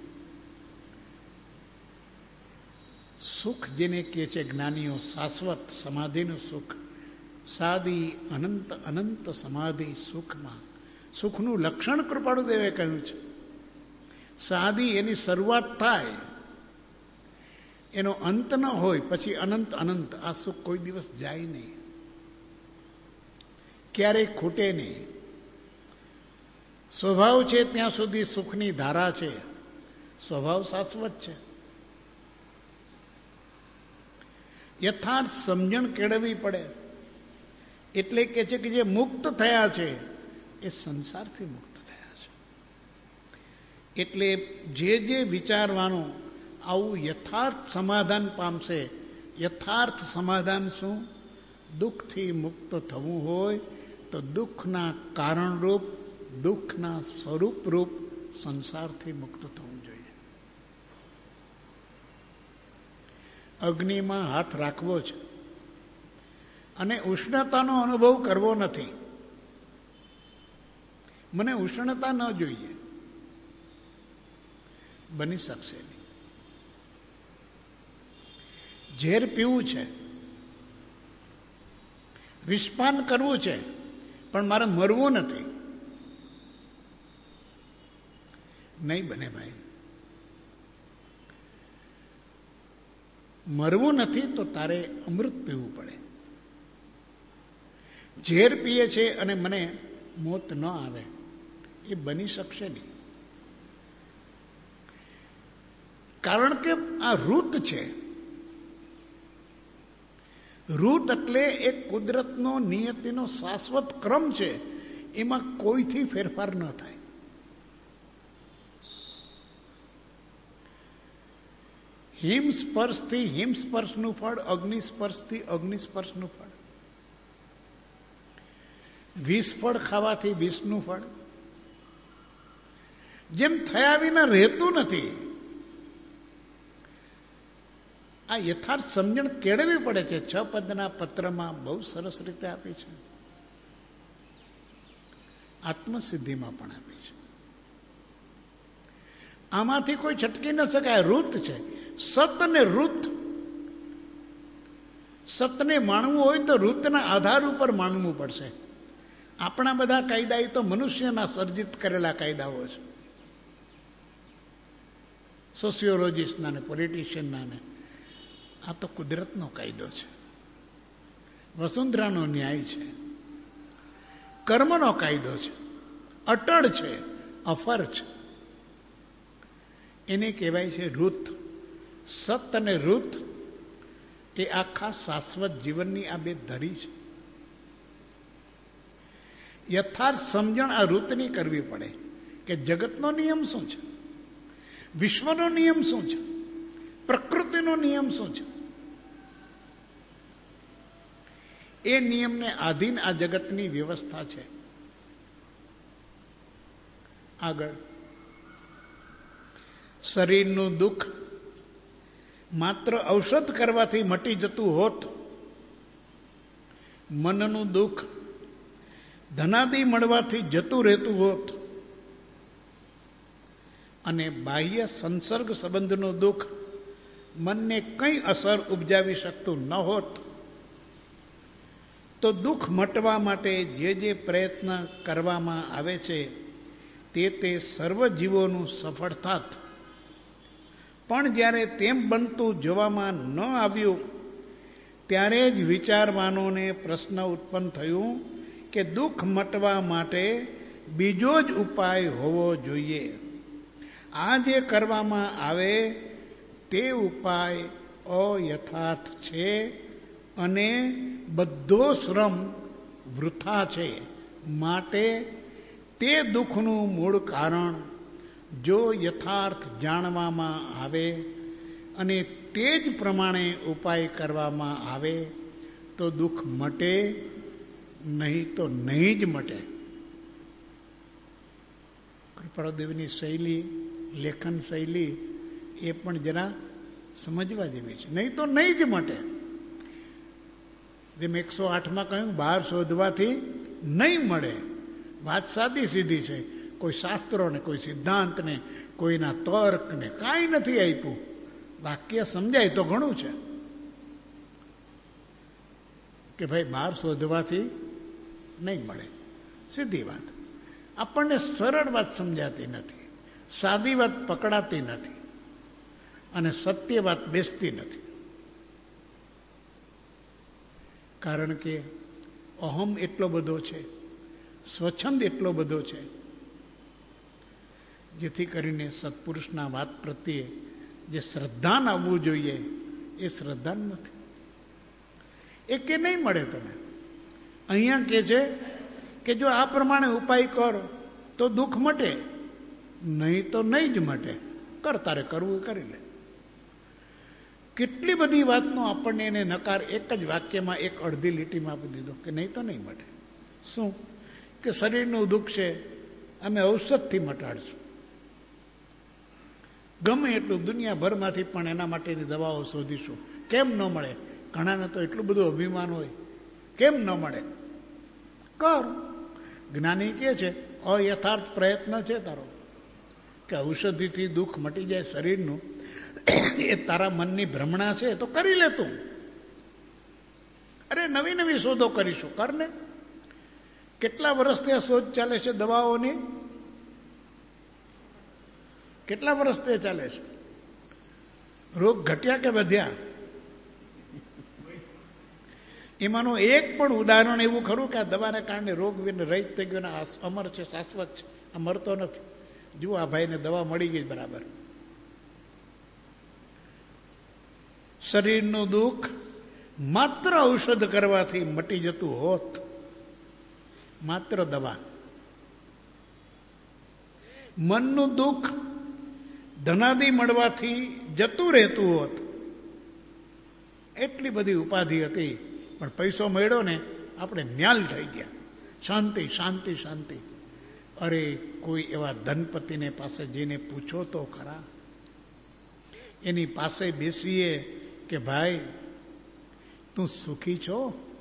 સુખ જેને કહે છે જ્ઞાનીઓ શાશ્વત સમાધિનું સુખ, સાદી અનંત અનંત સમાધિ સુખમાં. સુખનું લક્ષણ કૃપાળુદેવે કહ્યું છે. સાદી એની શરૂઆત થાય, એનો અંત ન હોય, પછી અનંત અનંત. આ સુખ કોઈ દિવસ જાય નહીં, ક્યારેય ખૂટે નહીં. સ્વભાવ છે ત્યાં સુધી સુખની ધારા છે. સ્વભાવ શાશ્વત છે. યથાર્થ સમજણ કેળવવી પડે. એટલે કે છે કે જે મુક્ત થયા છે એ સંસારથી મુક્ત થયા છે. એટલે જે જે વિચારવાનું આવું યથાર્થ સમાધાન પામશે. યથાર્થ સમાધાન શું? દુઃખથી મુક્ત થવું હોય તો દુઃખના કારણરૂપ, દુઃખના સ્વરૂપરૂપ સંસારથી મુક્ત થવું જોઈએ. અગ્નિમાં હાથ રાખવો છે અને ઉષ્ણતાનો અનુભવ કરવો નથી. મને ઉષ્ણતા ન જોઈએ, બની શકશે નહીં. ઝેર પીવું છે, વિષપાન કરવું છે, પણ મારે મરવું નથી, નહીં બને ભાઈ. મરવું નથી તો તારે અમૃત પીવું પડે. ઝેર પીએ છે અને મને મોત ન આવે, એ બની શકશે નહીં. કારણ કે આ ઋત છે. ઋત એટલે એક કુદરતનો નિયતિનો શાશ્વત ક્રમ છે. એમાં કોઈથી ફેરફાર ન થાય. હિમ સ્પર્શથી હિમ સ્પર્શનું ફળ, અગ્નિ સ્પર્શથી અગ્નિ સ્પર્શનું ફળ, વિષ ફળ ખાવાથી વિષનું ફળ. જેમ થયા વિના રહેતું નથી. આ યથાર્થ સમજણ કેળવવી પડે છે. છ પદના પત્રમાં બહુ સરસ રીતે આપી છે. આત્મસિદ્ધિમાં પણ આપી છે. આમાંથી કોઈ છટકી ન શકાય. ઋત છે. સત અને ઋત. સતને માણવું હોય તો ઋતના આધાર ઉપર માનવું પડશે. આપણા બધા કાયદા એ તો મનુષ્યના સર્જિત કરેલા કાયદાઓ છે. સોશિયોલોજીસ્ટના ને પોલિટિશિયનના ને. આ તો કુદરતનો કાયદો છે, વસુંધરાનો ન્યાય છે, કર્મનો કાયદો છે, અટળ છે, અફર છે. એને કહેવાય છે ઋત. સત અને ઋત એ આખા શાશ્વત જીવનની આ બે ધરી છે. યથાર્થ સમજણ આ ઋતની કરવી પડે કે જગતનો નિયમ શું છે, વિશ્વનો નિયમ શું છે, પ્રકૃતિનો નિયમ શું છે. એ નિયમને આધીન આ જગતની વ્યવસ્થા છે. આગળ શરીરનું દુઃખ માત્ર ઔષધ કરવાથી મટી જતું હોત, મનનું દુઃખ ધનાદિ મળવાથી જતું રહેતું હોત, અને બાહ્ય સંસર્ગ સંબંધનું દુઃખ મનને કંઈ અસર ઉપજાવી શકતું ન હોત તો દુઃખ મટવા માટે જે જે પ્રયત્ન કરવામાં આવે છે તે તે સર્વ જીવોનું સફળ થાત. પણ જ્યારે તેમ બનતું જોવામાં ન આવ્યું ત્યારે જ વિચારવાનોને પ્રશ્ન ઉત્પન્ન થયું કે દુઃખ મટવા માટે બીજો જ ઉપાય હોવો જોઈએ. આ જે કરવામાં આવે તે ઉપાય અયથાર્થ છે અને બધો શ્રમ વૃથા છે. માટે તે દુઃખનું મૂળ કારણ જો યથાર્થ જાણવામાં આવે અને તે જ પ્રમાણે ઉપાય કરવામાં આવે તો દુઃખ મટે, નહીં તો નહીં જ મટે. કૃપાળુદેવની શૈલી, લેખન શૈલી એ પણ જરા સમજવા જેવી છે. નહીં તો નહીં જ મટે. જેમ એકસો આઠમાં કહ્યું, બહાર શોધવાથી નહીં મળે. વાત સાદી સીધી છે. કોઈ શાસ્ત્રોને, કોઈ સિદ્ધાંતને, કોઈના તર્કને કાંઈ નથી આપ્યું. વાક્ય સમજાય તો ઘણું છે કે ભાઈ બહાર શોધવાથી નહીં મળે. સીધી વાત. આપણને સરળ વાત સમજાતી નથી, સાદી વાત પકડાતી નથી અને સત્ય વાત બેસતી નથી. કારણ કે અહમ એટલો બધો છે, સ્વચ્છંદ એટલો બધો છે, જેથી કરીને સત્પુરુષના વાત પ્રત્યે જે શ્રદ્ધાન આવવું જોઈએ એ શ્રદ્ધાન નથી. એ કે નહીં મળે. તમે અહીંયા કે છે કે જો આ પ્રમાણે ઉપાય કરો તો દુઃખ મટે, નહીં તો નહીં જ મટે. કર, તારે કરવું એ કરી લે. કેટલી બધી વાતનો આપણને એને નકાર એક જ વાક્યમાં, એક અડધી લીટીમાં આપી દીધો કે નહીં તો નહીં મટે. શું કે શરીરનું દુઃખ છે, અમે ઔષધથી મટાડશું. ગમે એટલું દુનિયાભરમાંથી પણ એના માટેની દવાઓ શોધીશું. કેમ ન મળે? ઘણાને તો એટલું બધું અભિમાન હોય, કેમ ન મળે? કર. જ્ઞાની કહે છે અયથાર્થ પ્રયત્ન છે તારો કે ઔષધિથી દુઃખ મટી જાય શરીરનું, એ તારા મનની ભ્રમણા છે તો કરી લે તું. અરે નવી નવી શોધો કરીશું, કર ને. કેટલા વર્ષથી આ શોધ ચાલે છે દવાઓની? કેટલા વર્ષથી ચાલે છે? રોગ ઘટ્યા કે વધ્યા? એમાંનું એક પણ ઉદાહરણ એવું ખરું કે આ દવાને કારણે રોગ રહિત થઈ ગયો ને આ અમર છે, શાશ્વત છે, આ મરતો નથી? જુઓ, આ ભાઈને દવા મળી ગઈ બરાબર. શરીરનું દુઃખ માત્ર ઔષધ કરવાથી મટી જતું હોત, માત્ર દવા. મનનું દુઃખ ધનાદિ મળવાથી જતું રહેતું હોત. એટલી બધી ઉપાધિ હતી, પણ પૈસો મળ્યો ને આપણે ન્યાલ થઈ ગયા. શાંતિ, શાંતિ, શાંતિ. અરે કોઈ એવા ધનપતિને પાસે જઈને પૂછો તો ખરા. એની પાસે બેસીએ કે ભાઈ તું સુખી છો?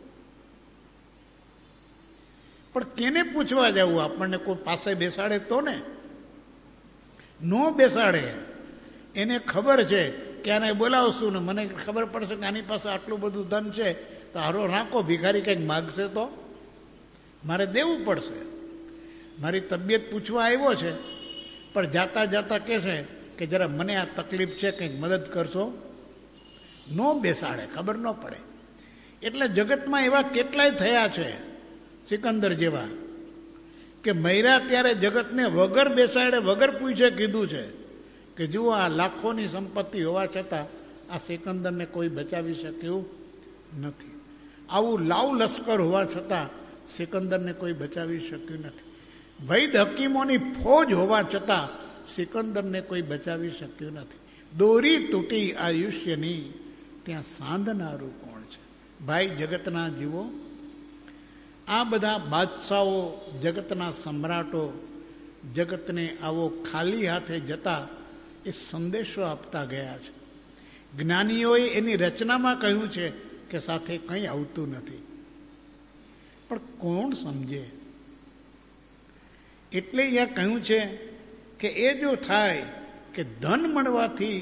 પણ કેને પૂછવા જવું? આપણને કોઈ પાસે બેસાડે તો ને. નો બેસાડે. એને ખબર છે કે આને બોલાવશું ને મને ખબર પડશે કે આની પાસે આટલું બધું ધન છે તો હારો રાખો, ભિખારી કંઈક માગશે તો મારે દેવું પડશે. મારી તબિયત પૂછવા આવ્યો છે પણ જાતા જાતા કહેશે કે જરા મને આ તકલીફ છે, કંઈક મદદ કરશો. નો બેસાડે, ખબર ન પડે. એટલે જગતમાં એવા કેટલાય થયા છે સિકંદર જેવા કે મૈરા ત્યારે જગતને વગર બેસાડે, વગર પૂછે કીધું છે કે જુઓ આ લાખોની સંપત્તિ હોવા છતાં આ સિકંદરને કોઈ બચાવી શક્યું નથી. આવું લાવ લશ્કર હોવા છતાં સિકંદરને કોઈ બચાવી શક્યું નથી. વૈદ હકીમોની ફોજ હોવા છતાં સિકંદરને કોઈ બચાવી શક્યું નથી. દોરી તૂટી આયુષ્યની, ત્યાં સાંધનારું કોણ છે? ભાઈ, જગતના જીવો, આ બધા બાદશાહો, જગતના સમ્રાટો જગતને આવો ખાલી હાથે જતા એ સંદેશો આપતા ગયા છે. જ્ઞાનીઓએ એની રચનામાં કહ્યું છે કે સાથે કંઈ આવતું નથી, પણ કોણ સમજે? એટલે અહીંયા કહ્યું છે કે એ જો થાય કે ધન મળવાથી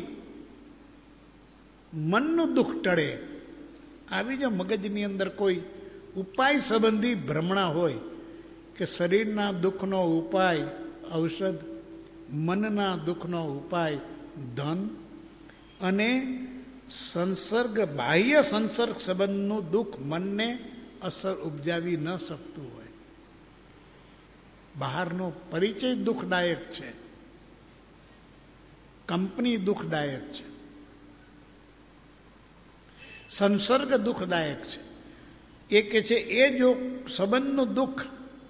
મનનું દુઃખ ટળે, આવી જો મગજની અંદર કોઈ ઉપાય સંબંધી ભ્રમણા હોય કે શરીરના દુઃખનો ઉપાય ઔષધ, મનના દુઃખનો ઉપાય ધન, અને સંસર્ગ બાહ્ય સંસર્ગ સંબંધનું દુઃખ મનને અસર ઉપજાવી ન શકતું હોય. બહારનો પરિચય દુઃખદાયક છે, કંપની દુઃખદાયક છે, સંસર્ગ દુઃખદાયક છે. એ કે છે એ જો સંબંધનું દુઃખ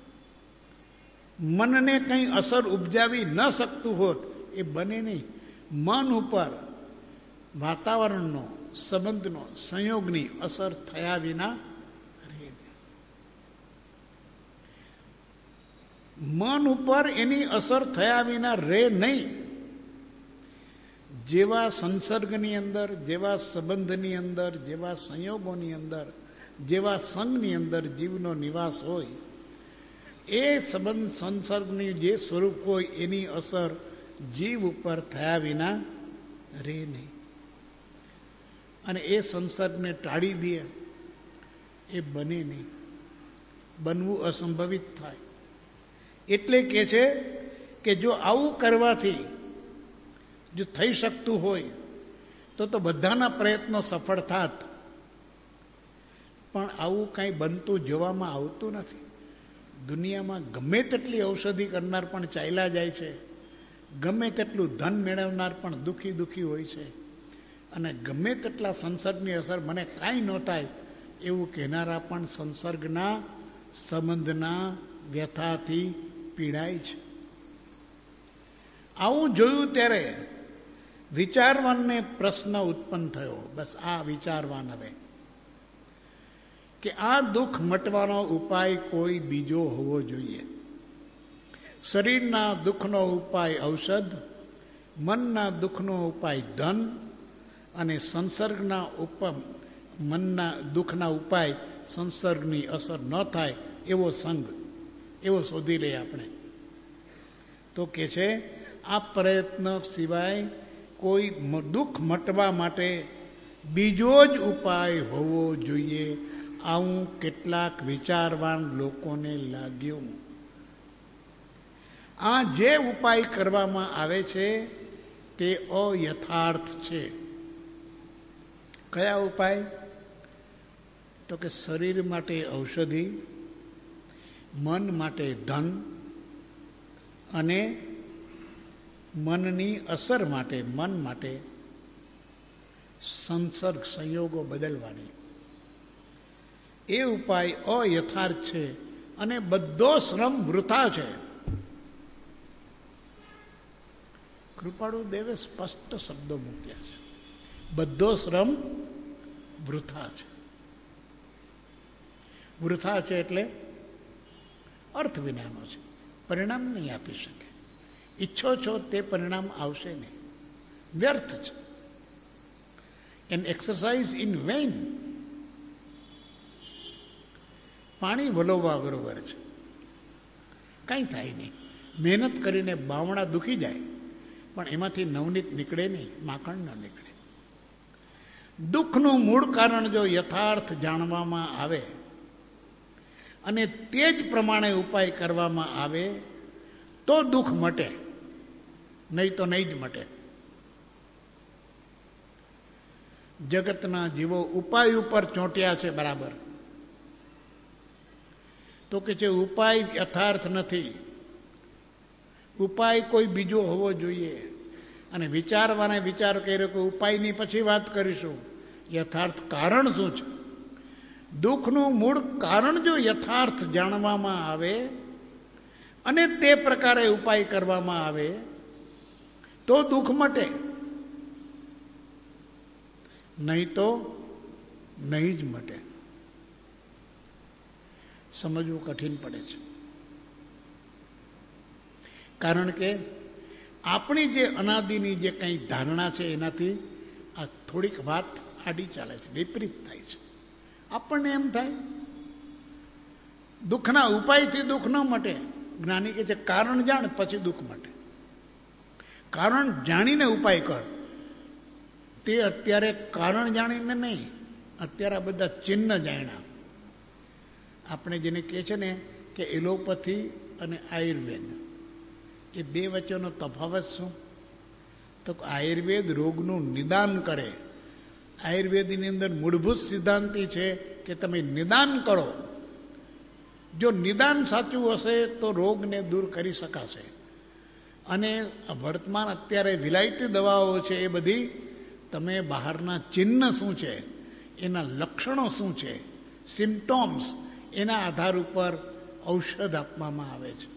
મનને કંઈ અસર ઉપજાવી ન શકતું હોત એ બને નહીં. મન ઉપર વાતાવરણનો, સંબંધનો, સંયોગની અસર થયા વિના રહે. મન ઉપર એની અસર થયા વિના રહે નહીં. જેવા સંસર્ગની અંદર, જેવા સંબંધની અંદર, જેવા સંયોગોની અંદર, જેવા સંઘની અંદર જીવનો નિવાસ હોય, એ સંબંધ સંસર્ગની જે સ્વરૂપ હોય એની અસર જીવ ઉપર થયા વિના રહે નહીં. અને એ સંસર્ગને ટાળી દે એ બને નહીં, બનવું અસંભવિત થાય. એટલે કે છે કે જો આવું કરવાથી જો થઈ શકતું હોય તો તો બધાના પ્રયત્નો સફળ થાત, પણ આવું કાંઈ બનતું જોવામાં આવતું નથી. દુનિયામાં ગમે તેટલી ઔષધિ કરનાર પણ ચાલ્યા જાય છે, ગમે તેટલું ધન મેળવનાર પણ દુઃખી દુઃખી હોય છે, અને ગમે તેટલા સંસર્ગની અસર મને કાંઈ ન થાય એવું કહેનારા પણ સંસર્ગના સંબંધના વ્યથાથી પીડાય છે. આવું જોયું ત્યારે વિચારવાનને પ્રશ્ન ઉત્પન્ન થયો, બસ આ વિચારવાન હવે, કે આ દુઃખ મટવાનો ઉપાય કોઈ બીજો હોવો જોઈએ. શરીરના દુઃખનો ઉપાય ઔષધ, મનના દુઃખનો ઉપાય ધન, અને સંસર્ગના ઉપ મનના દુઃખના ઉપાય સંસર્ગની અસર ન થાય એવો સંગ, એવો શોધી લઈએ આપણે. તો કે છે આ પ્રયત્ન સિવાય કોઈ દુઃખ મટવા માટે બીજો જ ઉપાય હોવો જોઈએ. આવું કેટલાક વિચારવાન લોકોને લાગ્યું. આ જે ઉપાય કરવામાં આવે છે તે અયથાર્થ છે. કયા ઉપાય? તો કે શરીર માટે ઔષધિ, મન માટે ધન, અને મનની અસર માટે, મન માટે સંસર્ગ સંયોગો બદલવાની. એ ઉપાય અયથાર્થ છે અને બધો શ્રમ વૃથા છે. કૃપાળુ દેવે સ્પષ્ટ શબ્દો મૂક્યા છે. બધો શ્રમ વૃથા છે. વૃથા છે એટલે અર્થ વિનાનો છે, પરિણામ નહીં આપી શકે. ઈચ્છો છો તે પરિણામ આવશે નહીં, વ્યર્થ છે. An exercise in vain. પાણી વલોવા બરોબર છે, કાંઈ થાય નહીં. મહેનત કરીને બાવણા દુખી જાય પણ એમાંથી નવનીત નીકળે નહીં, માખણ ન નીકળે. દુઃખનું મૂળ કારણ જો યથાર્થ જાણવામાં આવે અને તે જ પ્રમાણે ઉપાય કરવામાં આવે તો દુઃખ મટે, નહીં તો નહીં જ મટે. જગતના જીવો ઉપાય ઉપર ચોંટ્યા છે બરાબર. તો કે છે ઉપાય યથાર્થ નથી, ઉપાય કોઈ બીજો હોવો જોઈએ. અને વિચારવાને વિચાર કર્યો કે ઉપાયની પછી વાત કરીશું, યથાર્થ કારણ શું છે. દુઃખનું મૂળ કારણ જો યથાર્થ જાણવામાં આવે અને તે પ્રકારે ઉપાય કરવામાં આવે તો દુઃખ મટે, નહીં તો નહીં જ મટે. સમજવું કઠિન પડે છે, કારણ કે આપણી જે અનાદિની જે કંઈ ધારણા છે એનાથી આ થોડીક વાત આડી ચાલે છે, વિપરીત થાય છે. આપણને એમ થાય દુઃખના ઉપાયથી દુઃખ ન મટે. જ્ઞાની કે છે કારણ જાણ પછી દુઃખ મટે. કારણ જાણીને ઉપાય કર. તે અત્યારે કારણ જાણીને નહીં, અત્યારે આ બધા ચિહ્ન જાણ્યા. આપણે જેને કહે છે ને કે એલોપેથી અને આયુર્વેદ, એ બે વચ્ચેનો તફાવત શું? તો આયુર્વેદ રોગનું નિદાન કરે. આયુર્વેદની અંદર મૂળભૂત સિદ્ધાંતિ છે કે તમે નિદાન કરો. જો નિદાન સાચું હશે તો રોગને દૂર કરી શકાશે. અને વર્તમાન અત્યારે વિલાયતી દવાઓ છે એ બધી તમે બહારના ચિહ્ન શું છે, એના લક્ષણો શું છે, સિમ્ટોમ્સ, એના આધાર ઉપર ઔષધ આપવામાં આવે છે.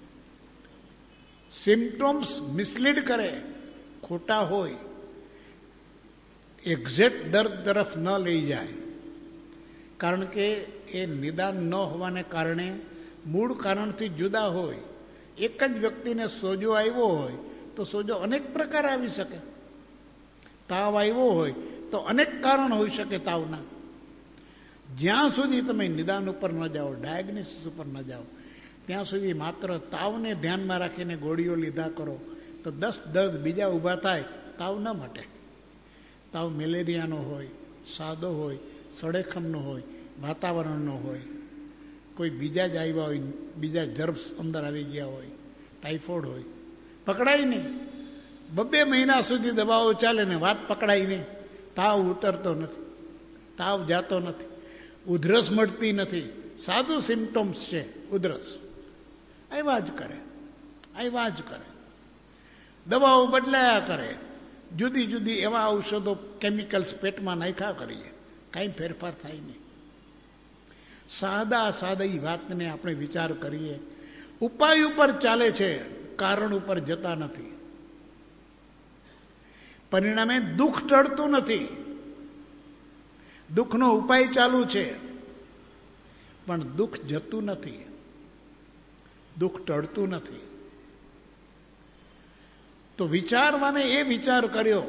સિમ્ટોમ્સ મિસલીડ કરે, ખોટા હોય, એક્ઝેક્ટ દર્દ તરફ ન લઈ જાય. કારણ કે એ નિદાન ન હોવાને કારણે મૂળ કારણથી જુદા હોય. એક જ વ્યક્તિને સોજો આવ્યો હોય તો સોજો અનેક પ્રકાર આવી શકે. તાવ આવ્યો હોય તો અનેક કારણ હોઈ શકે તાવના. જ્યાં સુધી તમે નિદાન ઉપર ન જાઓ, ડાયગ્નોસિસ ઉપર ન જાઓ, ત્યાં સુધી માત્ર તાવને ધ્યાનમાં રાખીને ગોળીઓ લીધા કરો તો દસ દર્દ બીજા ઊભા થાય, તાવ ન મટે. તાવ મેલેરિયાનો હોય, સાદો હોય, સળેખમનો હોય, વાતાવરણનો હોય, કોઈ બીજા જ આવ્યા હોય, બીજા જર્મ્સ અંદર આવી ગયા હોય, ટાઇફોઇડ હોય, પકડાય નહીં. બબ્બે મહિના સુધી દવાઓ ચાલે ને વાત પકડાય નહીં. તાવ ઉતરતો નથી, તાવ જાતો નથી, ઉધરસ મળતી નથી. સાદું સિમ્ટોમ્સ છે ઉધરસ, આવ્યા જ કરે, આવ્યા જ કરે. દવાઓ બદલાયા કરે, જુદી જુદી એવા ઔષધો કેમિકલ્સ પેટમાં નાખ્યા કરીએ, કાંઈ ફેરફાર થાય નહીં. સાદા સાદી વાતને આપણે વિચાર કરીએ. ઉપાય ઉપર ચાલે છે, કારણ ઉપર જતા નથી. પરિણામે દુઃખ ટળતું નથી. દુઃખનો ઉપાય ચાલુ છે પણ દુઃખ જતું નથી, દુઃખ ટળતું નથી. તો વિચારવાને એ વિચાર કર્યો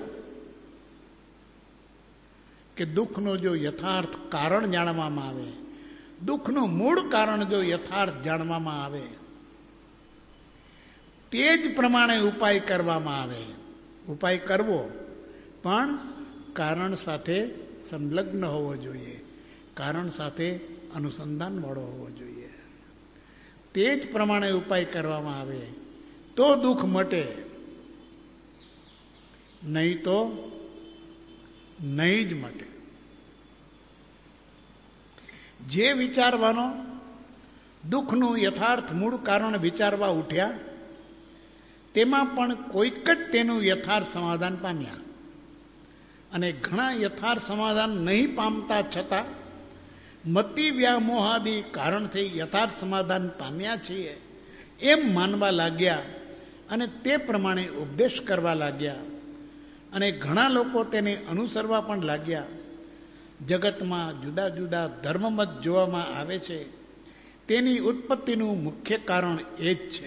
કે દુઃખનો જો યથાર્થ કારણ જાણવામાં આવે, દુઃખનું મૂળ કારણ જો યથાર્થ જાણવામાં આવે, તે જ પ્રમાણે ઉપાય કરવામાં આવે. ઉપાય કરવો પણ કારણ સાથે સંલગ્ન હોવો જોઈએ, કારણ સાથે અનુસંધાનવાળો હોવો જોઈએ. તે જ પ્રમાણે ઉપાય કરવામાં આવે તો દુઃખ મટે, નહીં તો નહીં જ મટે. જે વિચારવાનો દુઃખનું યથાર્થ મૂળ કારણ વિચારવા ઉઠ્યા, તેમાં પણ કોઈક જ તેનું યથાર્થ સમાધાન પામ્યા. અને ઘણા યથાર્થ સમાધાન નહીં પામતા છતાં મતિ વ્યામોહાદી કારણથી યથાર્થ સમાધાન પામ્યા છીએ એમ માનવા લાગ્યા અને તે પ્રમાણે ઉપદેશ કરવા લાગ્યા. અને ઘણા લોકો તેને અનુસરવા પણ લાગ્યા. જગતમાં જુદા જુદા ધર્મમત જોવામાં આવે છે. તેની ઉત્પત્તિનું મુખ્ય કારણ એ જ છે.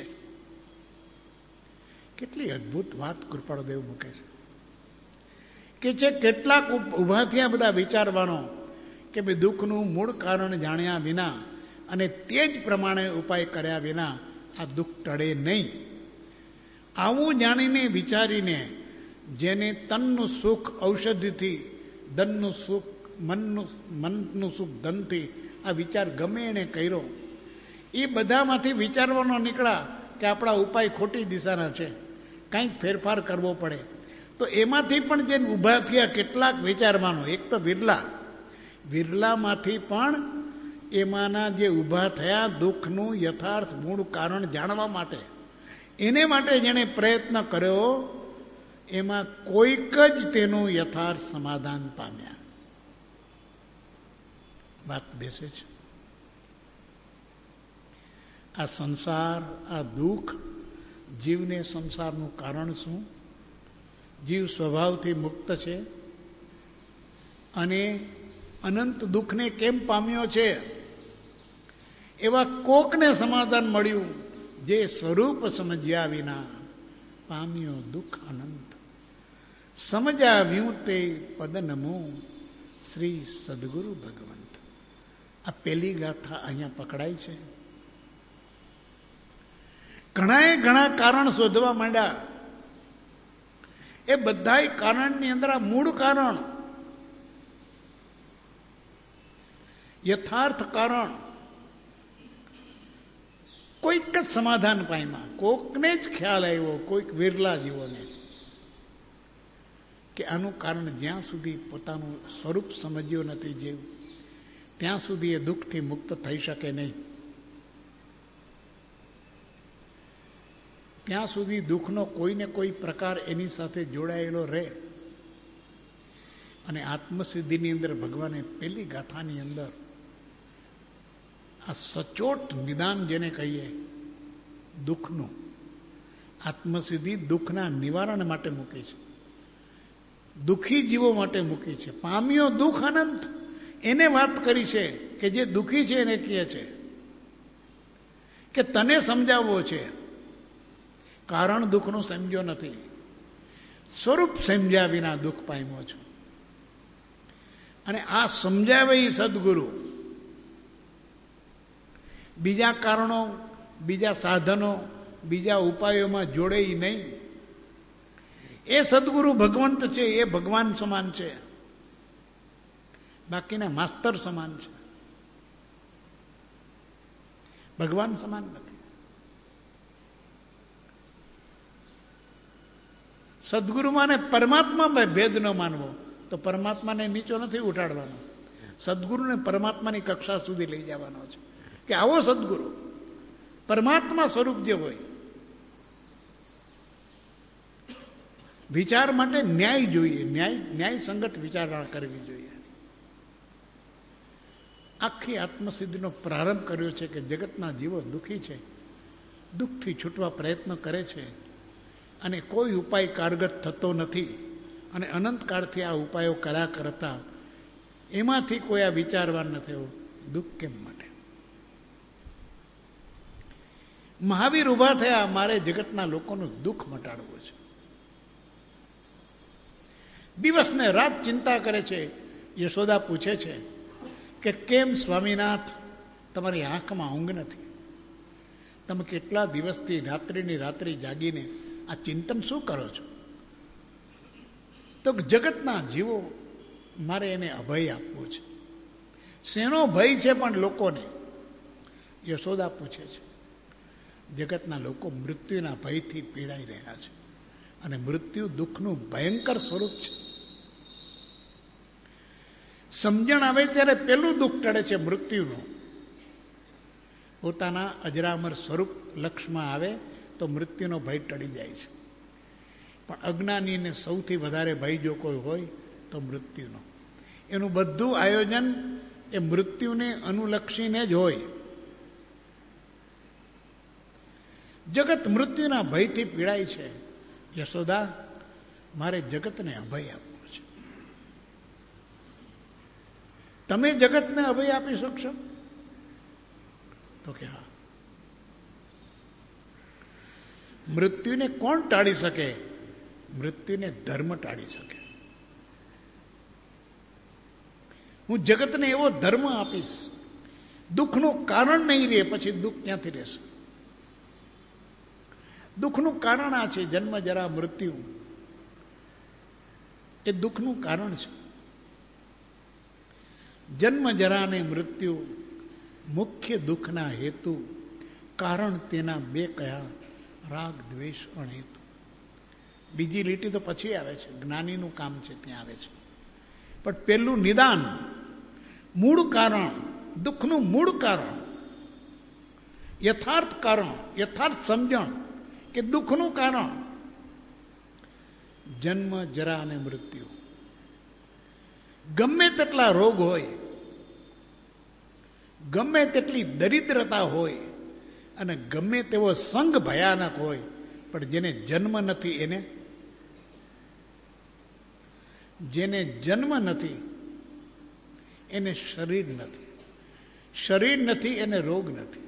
કેટલી અદ્ભુત વાત કૃપાળુદેવ મૂકે છે કે જે કેટલાક ઊભા થયા બધા વિચારવાનો કે ભાઈ દુઃખનું મૂળ કારણ જાણ્યા વિના અને તે જ પ્રમાણે ઉપાય કર્યા વિના આ દુઃખ ટળે નહીં. આવું જાણીને વિચારીને જેને તનનું સુખ ઔષધિથી, ધનનું સુખ મનનું મનનું સુખ ધનથી, આ વિચાર ગમે એને કર્યો, એ બધામાંથી વિચારવાનો નીકળ્યા કે આપણા ઉપાય ખોટી દિશાના છે, કંઈક ફેરફાર કરવો પડે. તો એમાંથી પણ જે ઊભા થયા કેટલાક વિચારવાનો, એક તો વિરલા, વિરલામાંથી પણ એમાંના જે ઊભા થયા દુઃખનું યથાર્થ મૂળ કારણ જાણવા માટે, એને માટે જેણે પ્રયત્ન કર્યો, એમાં કોઈક જ તેનું યથાર્થ સમાધાન પામ્યા. વાત બેસે છે. આ સંસાર, આ દુઃખ, જીવને સંસારનું કારણ શું? જીવ સ્વભાવથી મુક્ત છે અને અનંત દુઃખને કેમ પામ્યો છે? એવા કોકને સમાધાન મળ્યું જે સ્વરૂપ સમજ્યા વિના પામ્યો દુઃખ અનંત. સમજાવ્યું તે પદ નમો શ્રી સદગુરુ ભગવંત. આ પહેલી ગાથા અહીંયા પકડાય છે. ઘણાએ ઘણા કારણ શોધવા માંડ્યા એ બધાય કારણની અંદર આ મૂળ કારણ, યથાર્થ કારણ કોઈક જ સમાધાન પામ્યા, કોકને જ ખ્યાલ આવ્યો, કોઈક વિરલા જીવોને, કે આનું કારણ જ્યાં સુધી પોતાનું સ્વરૂપ સમજ્યું નથી જીવ, ત્યાં સુધી એ દુઃખથી મુક્ત થઈ શકે નહીં. ત્યાં સુધી દુઃખનો કોઈને કોઈ પ્રકાર એની સાથે જોડાયેલો રહે. અને આત્મસિદ્ધિની અંદર ભગવાને પેલી ગાથાની અંદર આ સચોટ નિદાન જેને કહીએ દુઃખનું, આત્મસિદ્ધિ દુઃખના નિવારણ માટે મૂકી છે, દુઃખી જીવો માટે મૂકી છે. પામ્યો દુઃખ અનંત એને વાત કરી છે, કે જે દુઃખી છે એને કહે છે કે તને સમજાવવો છે, કારણ દુઃખનું સમજ્યો નથી, સ્વરૂપ સમજ્યા વિના દુઃખ પામ્યો છું. અને આ સમજાવે એ સદગુરુ બીજા કારણો, બીજા સાધનો, બીજા ઉપાયોમાં જોડે નહીં. એ સદગુરુ ભગવંત છે, એ ભગવાન સમાન છે, બાકીના માસ્તર સમાન છે, ભગવાન સમાન નથી. સદગુરુમાં ને પરમાત્મામાં ભેદ ન માનવો તો પરમાત્માને નીચો નથી ઉઠાડવાનો, સદગુરુને પરમાત્માની કક્ષા સુધી લઈ જવાનો છે. કે આવો સદગુરુ પરમાત્મા સ્વરૂપ જે હોય. વિચાર માટે ન્યાય જોઈએ, ન્યાય ન્યાય સંગત વિચારણા કરવી જોઈએ. આખી આત્મસિદ્ધિનો પ્રારંભ કર્યો છે કે જગતના જીવો દુઃખી છે, દુઃખથી છૂટવા પ્રયત્ન કરે છે, અને કોઈ ઉપાય કારગત થતો નથી. અને અનંતકાળથી આ ઉપાયો કર્યા કરતા એમાંથી કોઈ આ વિચારવા ન થયો દુઃખ કેમ માટે. મહાવીર ઊભા થયા, મારે જગતના લોકોનું દુઃખ મટાડવું છે. દિવસ ને રાત ચિંતા કરે છે. યશોદા પૂછે છે કે કેમ સ્વામીનાથ તમારી આંખમાં ઊંઘ નથી? તમે કેટલા દિવસથી રાત્રિની રાત્રિ જાગીને આ ચિંતન શું કરો છો? તો જગતના જીવો મારે એને અભય આપવો છે. શેનો ભય છે પણ લોકોને? યશોદા પૂછે છે. જગતના લોકો મૃત્યુના ભયથી પીડાઈ રહ્યા છે, અને મૃત્યુ દુઃખનું ભયંકર સ્વરૂપ છે. સમજણ આવે ત્યારે પેલું દુઃખ ટળે છે મૃત્યુનું. પોતાના અજરામર સ્વરૂપ લક્ષમાં આવે તો મૃત્યુનો ભય ટળી જાય છે. પણ અજ્ઞાનીને સૌથી વધારે ભય જો કોઈ હોય તો મૃત્યુનો. એનું બધું આયોજન એ મૃત્યુને અનુલક્ષીને જ હોય. જગત મૃત્યુના ભયથી પીડાય છે. યશોદા, મારે જગતને અભય આપવો છે. તમે જગતને અભય આપી શકશો? તો કે હા. મૃત્યુને કોણ ટાળી શકે? મૃત્યુને ધર્મ ટાળી શકે. હું જગતને એવો ધર્મ આપીશ, દુઃખનું કારણ નહીં રહે, પછી દુઃખ ક્યાંથી રહેશે? દુઃખનું કારણ આ છે, જન્મ જરા મૃત્યુ એ દુઃખનું કારણ છે. જન્મ જરા ને મૃત્યુ મુખ્ય દુઃખના હેતુ, કારણ તેના બે કયા? રાગ દ્વેષ અણહેતુ. બીજી લીટી તો પછી આવે છે, જ્ઞાનીનું કામ છે, ત્યાં આવે છે. પણ પેલું નિદાન, મૂળ કારણ, દુઃખનું મૂળ કારણ, યથાર્થ કારણ, યથાર્થ સમજણ કે દુઃખનું કારણ જન્મ જરા અને મૃત્યુ. ગમે તેટલા રોગ હોય, ગમે તેટલી દરિદ્રતા હોય, અને ગમે તેવો સંગ ભયાનક હોય, પણ જેને જન્મ નથી એને જેને જન્મ નથી એને શરીર નથી, શરીર નથી એને રોગ નથી.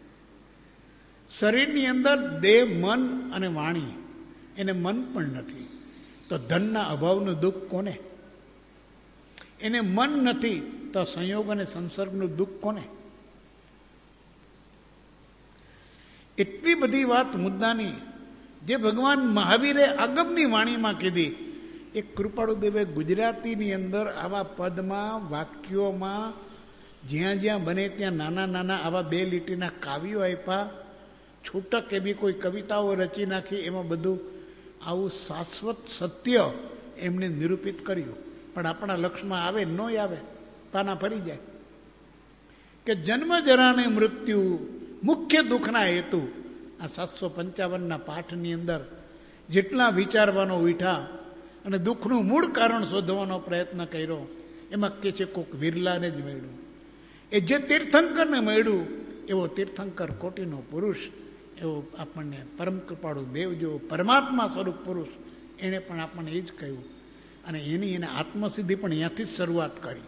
શરીરની અંદર દેહ, મન અને વાણી, એને મન પણ નથી. તો ધનના અભાવનું દુઃખ કોને? એને મન નથી તો સંયોગ અને સંસર્ગનું દુઃખ કોને? એટલી બધી વાત મુદ્દાની જે ભગવાન મહાવીરે આગમની વાણીમાં કીધી, એ કૃપાળુદેવે ગુજરાતીની અંદર આવા પદમાં, વાક્યોમાં, જ્યાં જ્યાં બને ત્યાં નાના નાના આવા બે લીટીના કાવ્યો આપ્યા, છૂટક એવી કોઈ કવિતાઓ રચી નાખી, એમાં બધું આવું શાશ્વત સત્ય એમને નિરૂપિત કર્યું. પણ આપણા લક્ષમાં આવે ન આવે, પાના ફરી જાય કે જન્મ જરાને મૃત્યુ મુખ્ય દુઃખના હેતુ. આ સાતસો પંચાવનના પાઠની અંદર જેટલા વિચારવાનો ઉઠા અને દુઃખનું મૂળ કારણ શોધવાનો પ્રયત્ન કર્યો, એમાં કે છે કોક વિરલાને જ મળ્યું. એ જે તીર્થંકરને મળ્યું એવો તીર્થંકર કોટીનો પુરુષ, એવો આપણને પરમ કૃપાળુ દેવ જેવો પરમાત્મા સ્વરૂપ પુરુષ, એણે પણ આપણને એ જ કહ્યું. અને એની એને આત્મસિદ્ધિ પણ અહીંયાથી જ શરૂઆત કરી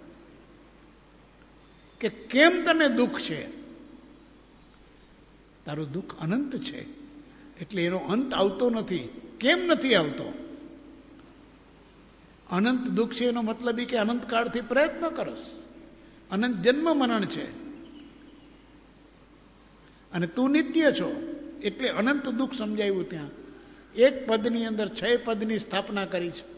કે કેમ તને દુઃખ છે? તારું દુઃખ અનંત છે, એટલે એનો અંત આવતો નથી. કેમ નથી આવતો? અનંત દુઃખ છે એનો મતલબ એ કે અનંત કાળથી પ્રયત્ન કરસ, અનંત જન્મ મરણ છે, અને તું નિત્ય છો, એટલે અનંત દુઃખ સમજાયું. ત્યાં એક પદની અંદર છ પદની સ્થાપના કરી છે.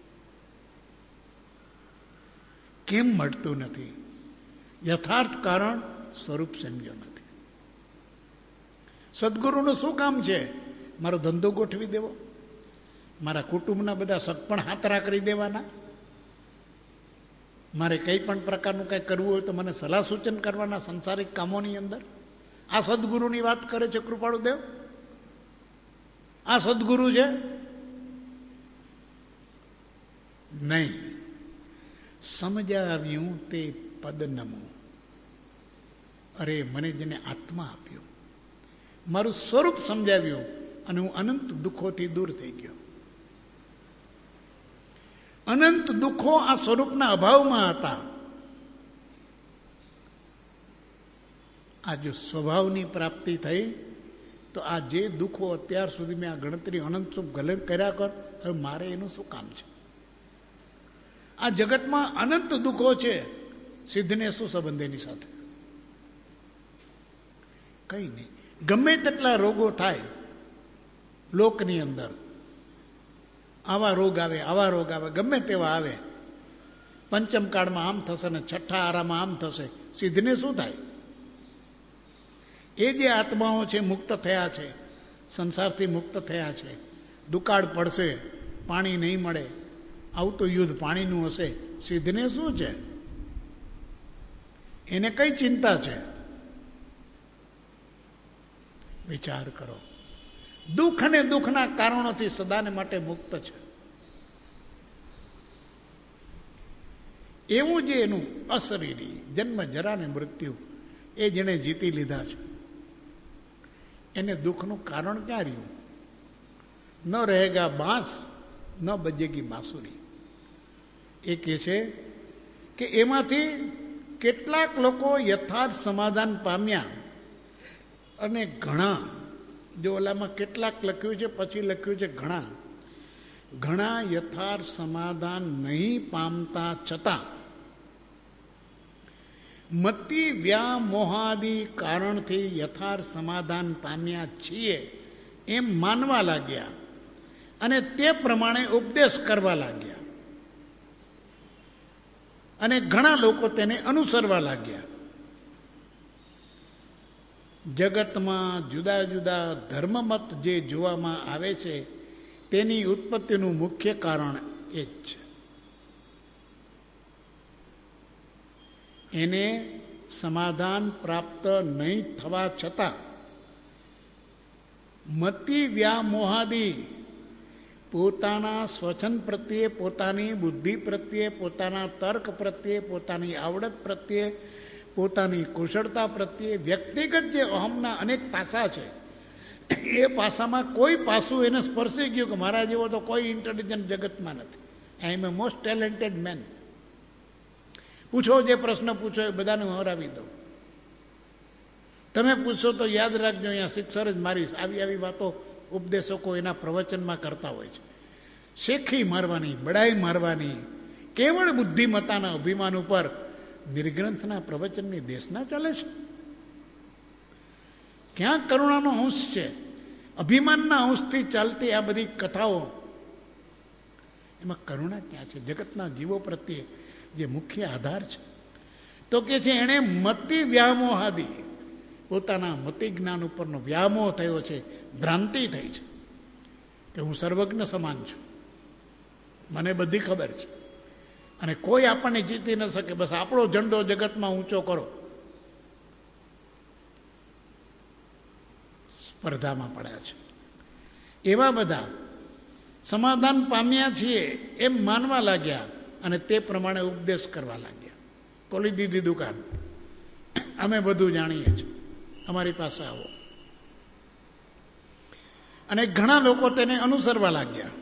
કેમ મળતું નથી? યથાર્થ કારણ સ્વરૂપ સમજો નથી. સદગુરુનું શું કામ છે? મારો ધંધો ગોઠવી દેવો, મારા કુટુંબના બધા સગપણ હાતરા કરી દેવાના, મારે કંઈ પણ પ્રકારનું કંઈ કરવું હોય તો મને સલાહ સૂચન કરવાના સંસારિક કામોની અંદર. આ સદગુરુની વાત કરે છે કૃપાળુદેવ. આ સદગુરુ છે? નહીં. સમજાવ્યું તે પદ નમો. અરે મને જેને આત્મા આપ્યો, મારું સ્વરૂપ સમજાવ્યું, અને હું અનંત દુઃખોથી દૂર થઈ ગયો. અનંત દુઃખો આ સ્વરૂપના અભાવમાં હતા. આ જો સ્વભાવની પ્રાપ્તિ થઈ તો આ જે દુઃખો અત્યાર સુધી મેં આ ગણતરી અનંત શું ગલન કર્યા કર, હવે મારે એનું શું કામ છે? આ જગતમાં અનંત દુઃખો છે, સિદ્ધને શું સંબંધ એની સાથે? કઈ નહીં. ગમે તેટલા રોગો થાય લોકની અંદર, આવા રોગ આવે, આવા રોગ આવે, ગમે તેવા આવે, પંચમ કાળમાં આમ થશે ને છઠ્ઠા આરામાં આમ થશે, સિદ્ધને શું થાય? એ જે આત્માઓ છે મુક્ત થયા છે, સંસારથી મુક્ત થયા છે, દુકાળ પડશે, પાણી નહીં મળે, આવું તો યુદ્ધ પાણીનું હશે, સિદ્ધને શું છે? એને કઈ ચિંતા છે? વિચાર કરો. દુઃખ અને દુઃખના કારણોથી સદાને માટે મુક્ત છે. એવું જે એનું અશરીરી જન્મ જરા ને મૃત્યુ, એ જેણે જીતી લીધા છે, એને દુઃખનું કારણ ક્યાં રહ્યું? ન રહેગા બાંસ ન બજેગી બાંસુરી. એ કહે છે કે એમાંથી કેટલાક લોકો યથાર્થ સમાધાન પામ્યા, અને ઘણા, જો ઓલામાં કેટલાક લખ્યું છે, પછી લખ્યું છે ઘણા, ઘણા યથાર્થ સમાધાન નહીં પામતા છતાં મતિ વ્યામોહાદિ કારણથી યથાર્થ સમાધાન પામ્યા છીએ એમ માનવા લાગ્યા, અને તે પ્રમાણે ઉપદેશ કરવા લાગ્યા, અને ઘણા લોકો તેને અનુસરવા લાગ્યા. જગતમાં જુદા જુદા ધર્મમત જે જોવામાં આવે છે, તેની ઉત્પત્તિનું મુખ્ય કારણ એ જ છે. એને સમાધાન પ્રાપ્ત નહીં થવા છતાં મતિ વ્યામોહાદિ પોતાના સ્વચન પ્રત્યે, પોતાની બુદ્ધિ પ્રત્યે, પોતાના તર્ક પ્રત્યે, પોતાની આવડત પ્રત્યે, પોતાની કુશળતા પ્રત્યે, વ્યક્તિગત જે અહમના અનેક પાસા છે, એ પાસામાં કોઈ પાસું એને સ્પર્શી ગયું કે મારા જેવો તો કોઈ ઇન્ટેલિજન્ટ જગતમાં નથી. I am a most talented man. પૂછો, જે પ્રશ્ન પૂછો એ બધાને હું હરાવી દઉં. તમે પૂછશો તો યાદ રાખજો, અહીંયા શિક્ષર જ મારીશ. આવી આવી વાતો ઉપદેશકો એના પ્રવચનમાં કરતા હોય છે. શેખી મારવાની, બડાઈ મારવાની, કેવળ બુદ્ધિમત્તાના અભિમાન ઉપર નિર્ગ્રંથના પ્રવચનની દેશના ચાલે છે. ક્યાં કરુણાનો અંશ છે? અભિમાનના અંશથી ચાલતી આ બધી કથાઓ, એમાં કરુણા ક્યાં છે? જગતના જીવો પ્રત્યે જે મુખ્ય આધાર છે, તો કે છે એણે મતિ વ્યામોહાદી, પોતાના મતિ જ્ઞાન ઉપરનો વ્યામોહ થયો છે, ભ્રાંતિ થઈ છે કે હું સર્વજ્ઞ સમાન છું, મને બધી ખબર છે અને કોઈ આપણને જીતી ન શકે, બસ આપણો ઝંડો જગતમાં ઊંચો કરો. સ્પર્ધામાં પડ્યા છે. એવા બધા સમાધાન પામ્યા છીએ એમ માનવા લાગ્યા અને તે પ્રમાણે ઉપદેશ કરવા લાગ્યા. ખોલી દીધી દુકાન, અમે બધું જાણીએ છીએ, અમારી પાસે આવો. અને ઘણા લોકો તેને અનુસરવા લાગ્યા.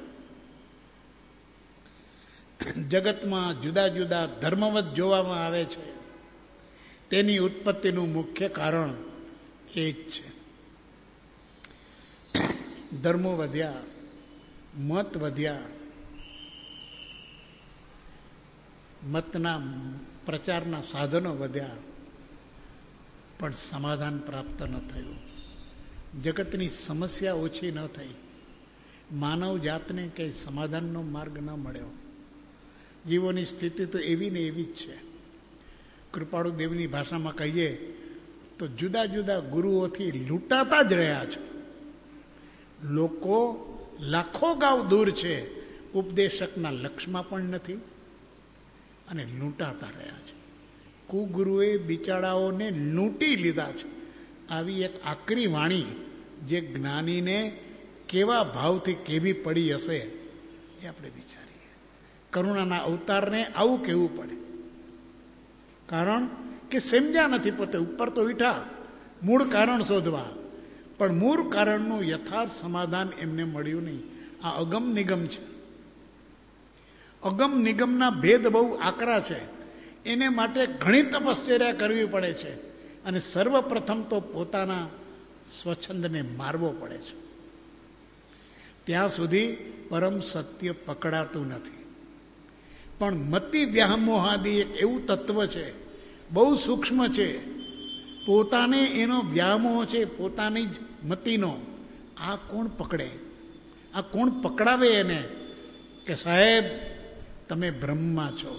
જગતમાં જુદા જુદા ધર્મવત જોવામાં આવે છે. તેની ઉત્પત્તિનું મુખ્ય કારણ એ જ છે. ધર્મો વધ્યા, મત વધ્યા, મતના પ્રચારના સાધનો વધ્યા, પણ સમાધાન પ્રાપ્ત ન થયું. જગતની સમસ્યા ઓછી ન થઈ. માનવ જાતને કંઈ સમાધાનનો માર્ગ ન મળ્યો. જીવોની સ્થિતિ તો એવી ને એવી જ છે. કૃપાળુ દેવની ભાષામાં કહીએ તો જુદા જુદા ગુરુઓથી લૂંટાતા જ રહ્યા છે. લોકો લાખો ગાંવ દૂર છે, ઉપદેશકના લક્ષમાં પણ નથી અને લૂંટાતા રહ્યા છે. કુગુરુએ બિચારાઓને લૂંટી લીધા છે. આવી એક આકરી વાણી જે જ્ઞાનીને કેવા ભાવથી કેવી પડી હશે એ આપણે વિચારીએ. કરુણાના અવતારને આવું કહેવું પડે, કારણ કે સમજ્યા નથી પોતે. ઉપર તો ઉઠા મૂળ કારણ શોધવા, પણ મૂળ કારણનું યથાર્થ સમાધાન એમને મળ્યું નહીં. આ અગમ નિગમ છે. અગમ નિગમના ભેદ બહુ આકરા છે. એને માટે ઘણી તપશ્ચર્યા કરવી પડે છે અને સર્વપ્રથમ તો પોતાના સ્વચ્છંદને મારવો પડે છે. ત્યાં સુધી પરમ સત્ય પકડાતું નથી. પણ મતિ વ્યામોહાદી એક એવું તત્વ છે, બહુ સૂક્ષ્મ છે. પોતાને એનો વ્યામોહ છે, પોતાની જ મતિનો. આ કોણ પકડે? આ કોણ પકડાવે એને કે સાહેબ તમે બ્રહ્મમાં છો,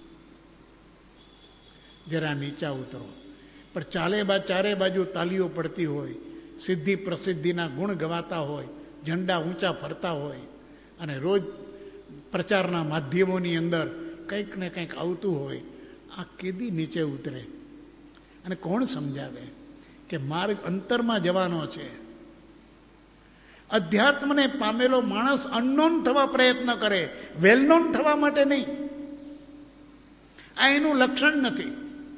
જરા નીચા ઉતરો. પણ ચાલે બા ચારે બાજુ તાલીઓ પડતી હોય, સિદ્ધિ પ્રસિદ્ધિના ગુણ ગવાતા હોય, ઝંડા ઊંચા ફરતા હોય અને રોજ પ્રચારના માધ્યમોની અંદર કંઈક ને કંઈક આવતું હોય, આ કેદી નીચે ઉતરે? અને કોણ સમજાવે કે માર્ગ અંતરમાં જવાનો છે? અધ્યાત્મને પામેલો માણસ અનનોન થવા પ્રયત્ન કરે, વેલનોન થવા માટે નહીં. આ એનું લક્ષણ નથી.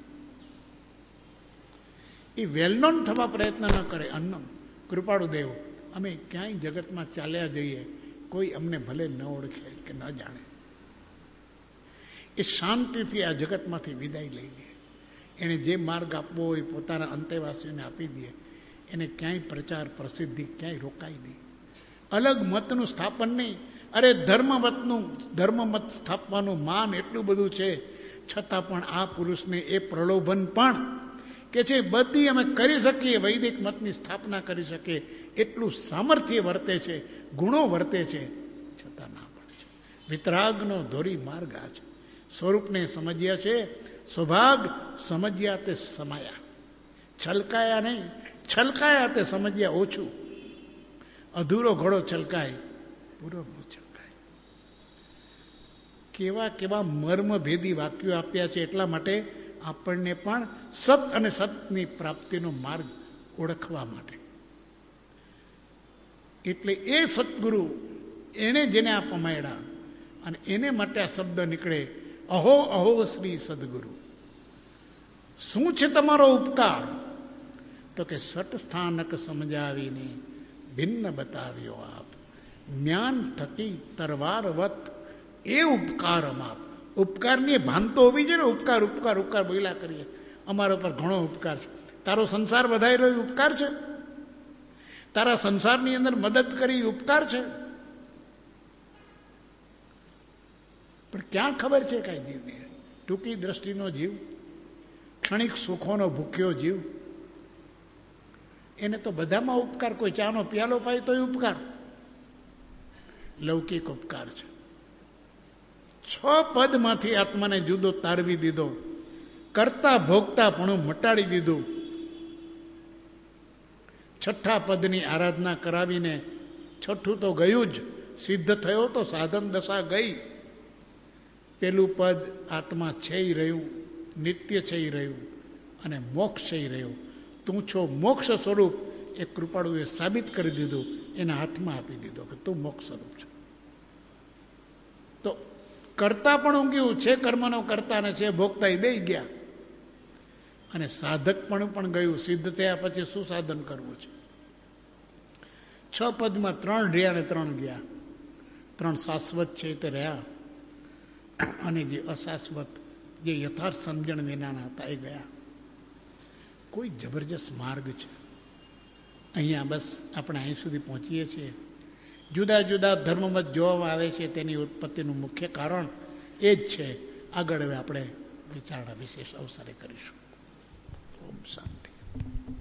એ વેલનોન થવા પ્રયત્ન ન કરે. અન્નમ કૃપાળુ દેવ, અમે ક્યાંય જગતમાં ચાલ્યા જઈએ, કોઈ અમને ભલે ન ઓળખે કે ન જાણે, એ શાંતિથી આ જગતમાંથી વિદાય લઈ લે. એને જે માર્ગ આપવો હોય પોતાના અંતેવાસીઓને આપી દે. એને ક્યાંય પ્રચાર પ્રસિદ્ધિ ક્યાંય રોકાય નહીં. અલગ મતનું સ્થાપન નહીં. અરે ધર્મમતનું ધર્મમત સ્થાપવાનું માન એટલું બધું છે, છતાં પણ આ પુરુષને એ પ્રલોભન પણ કે છે બધી અમે કરી શકીએ, વૈદિક મતની સ્થાપના કરી શકીએ એટલું સામર્થ્ય વર્તે છે, ગુણો વર્તે છે, છતાં ના પડે છે. વિતરાગનો ધોરી માર્ગ આ છે. સ્વરૂપને સમજ્યા છે, સ્વભાગ સમજ્યા તે સમાયા. છલકાયા નહીં, છલકાયા તે સમજ્યા ઓછું. અધૂરો ઘોડો છલકાય, પૂરો ન છલકાય. કેવા કેવા મર્મભેદી વાક્યો આપ્યા છે. એટલા માટે આપણને પણ સત અને સતની પ્રાપ્તિનો માર્ગ ઓળખવા માટે. એટલે એ સદગુરુ એણે જેને આ પમાયડા અને એને માટે આ શબ્દ નીકળે, અહો અહો શ્રી સદગુરુ. શું છે તમારો ઉપકાર? તો કે સટ સ્થાનક સમજાવીને ભિન્ન બતાવ્યો આપ, જ્ઞાન થકી તરવારવત એ ઉપકાર અમાપ. ઉપકારની ભાનતો હોવી જોઈએ ને. ઉપકાર ઉપકાર ઉપકાર બોલ્યા કરીએ, અમારા પર ઘણો ઉપકાર છે. તારો સંસાર વધાઈ રહ્યો ઉપકાર છે? તારા સંસારની અંદર મદદ કરી ઉપકાર છે? પણ ક્યાં ખબર છે કાંઈ જીવને? ટૂંકી દ્રષ્ટિનો જીવ, ક્ષણિક સુખોનો ભૂખ્યો જીવ, એને તો બધામાં ઉપકાર. કોઈ ચાનો પ્યાલો પાય તોય ઉપકાર, લૌકિક ઉપકાર છે. છ પદમાંથી આત્માને જુદો તારવી દીધો, કરતા ભોગતા પણ મટાડી દીધું. છઠ્ઠા પદની આરાધના કરાવીને છઠ્ઠું તો ગયું જ, સિદ્ધ થયો તો સાધન દશા ગઈ. પેલું પદ આત્મા છે રહ્યું, નિત્ય છે રહ્યું અને મોક્ષ છે રહ્યું. તું છો મોક્ષ સ્વરૂપ એ કૃપાળુએ સાબિત કરી દીધું, એના હાથમાં આપી દીધો કે તું મોક્ષ સ્વરૂપ છે. તો કરતા પણ ઊંઘ્યું છે, કર્મનો કરતા ને છે ભોગતા બે ગયા, અને સાધક પણ પણ ગયું. સિદ્ધ થયા પછી શું સાધન કરવું છે? છ પદમાં ત્રણ રહ્યા ને ત્રણ ગયા. ત્રણ શાશ્વત છે તે રહ્યા, અને જે અશાશ્વત, જે યથાર્થ સમજણ વિનાના હતા એ ગયા. કોઈ જબરજસ્ત માર્ગ છે. અહીંયા બસ આપણે અહીં સુધી પહોંચીએ છીએ. જુદા જુદા ધર્મમત જોવામાં આવે છે, તેની ઉત્પત્તિનું મુખ્ય કારણ એ જ છે. આગળ હવે આપણે વિચારણા વિશેષ અવસરે કરીશું. ઓમ શાંતિ.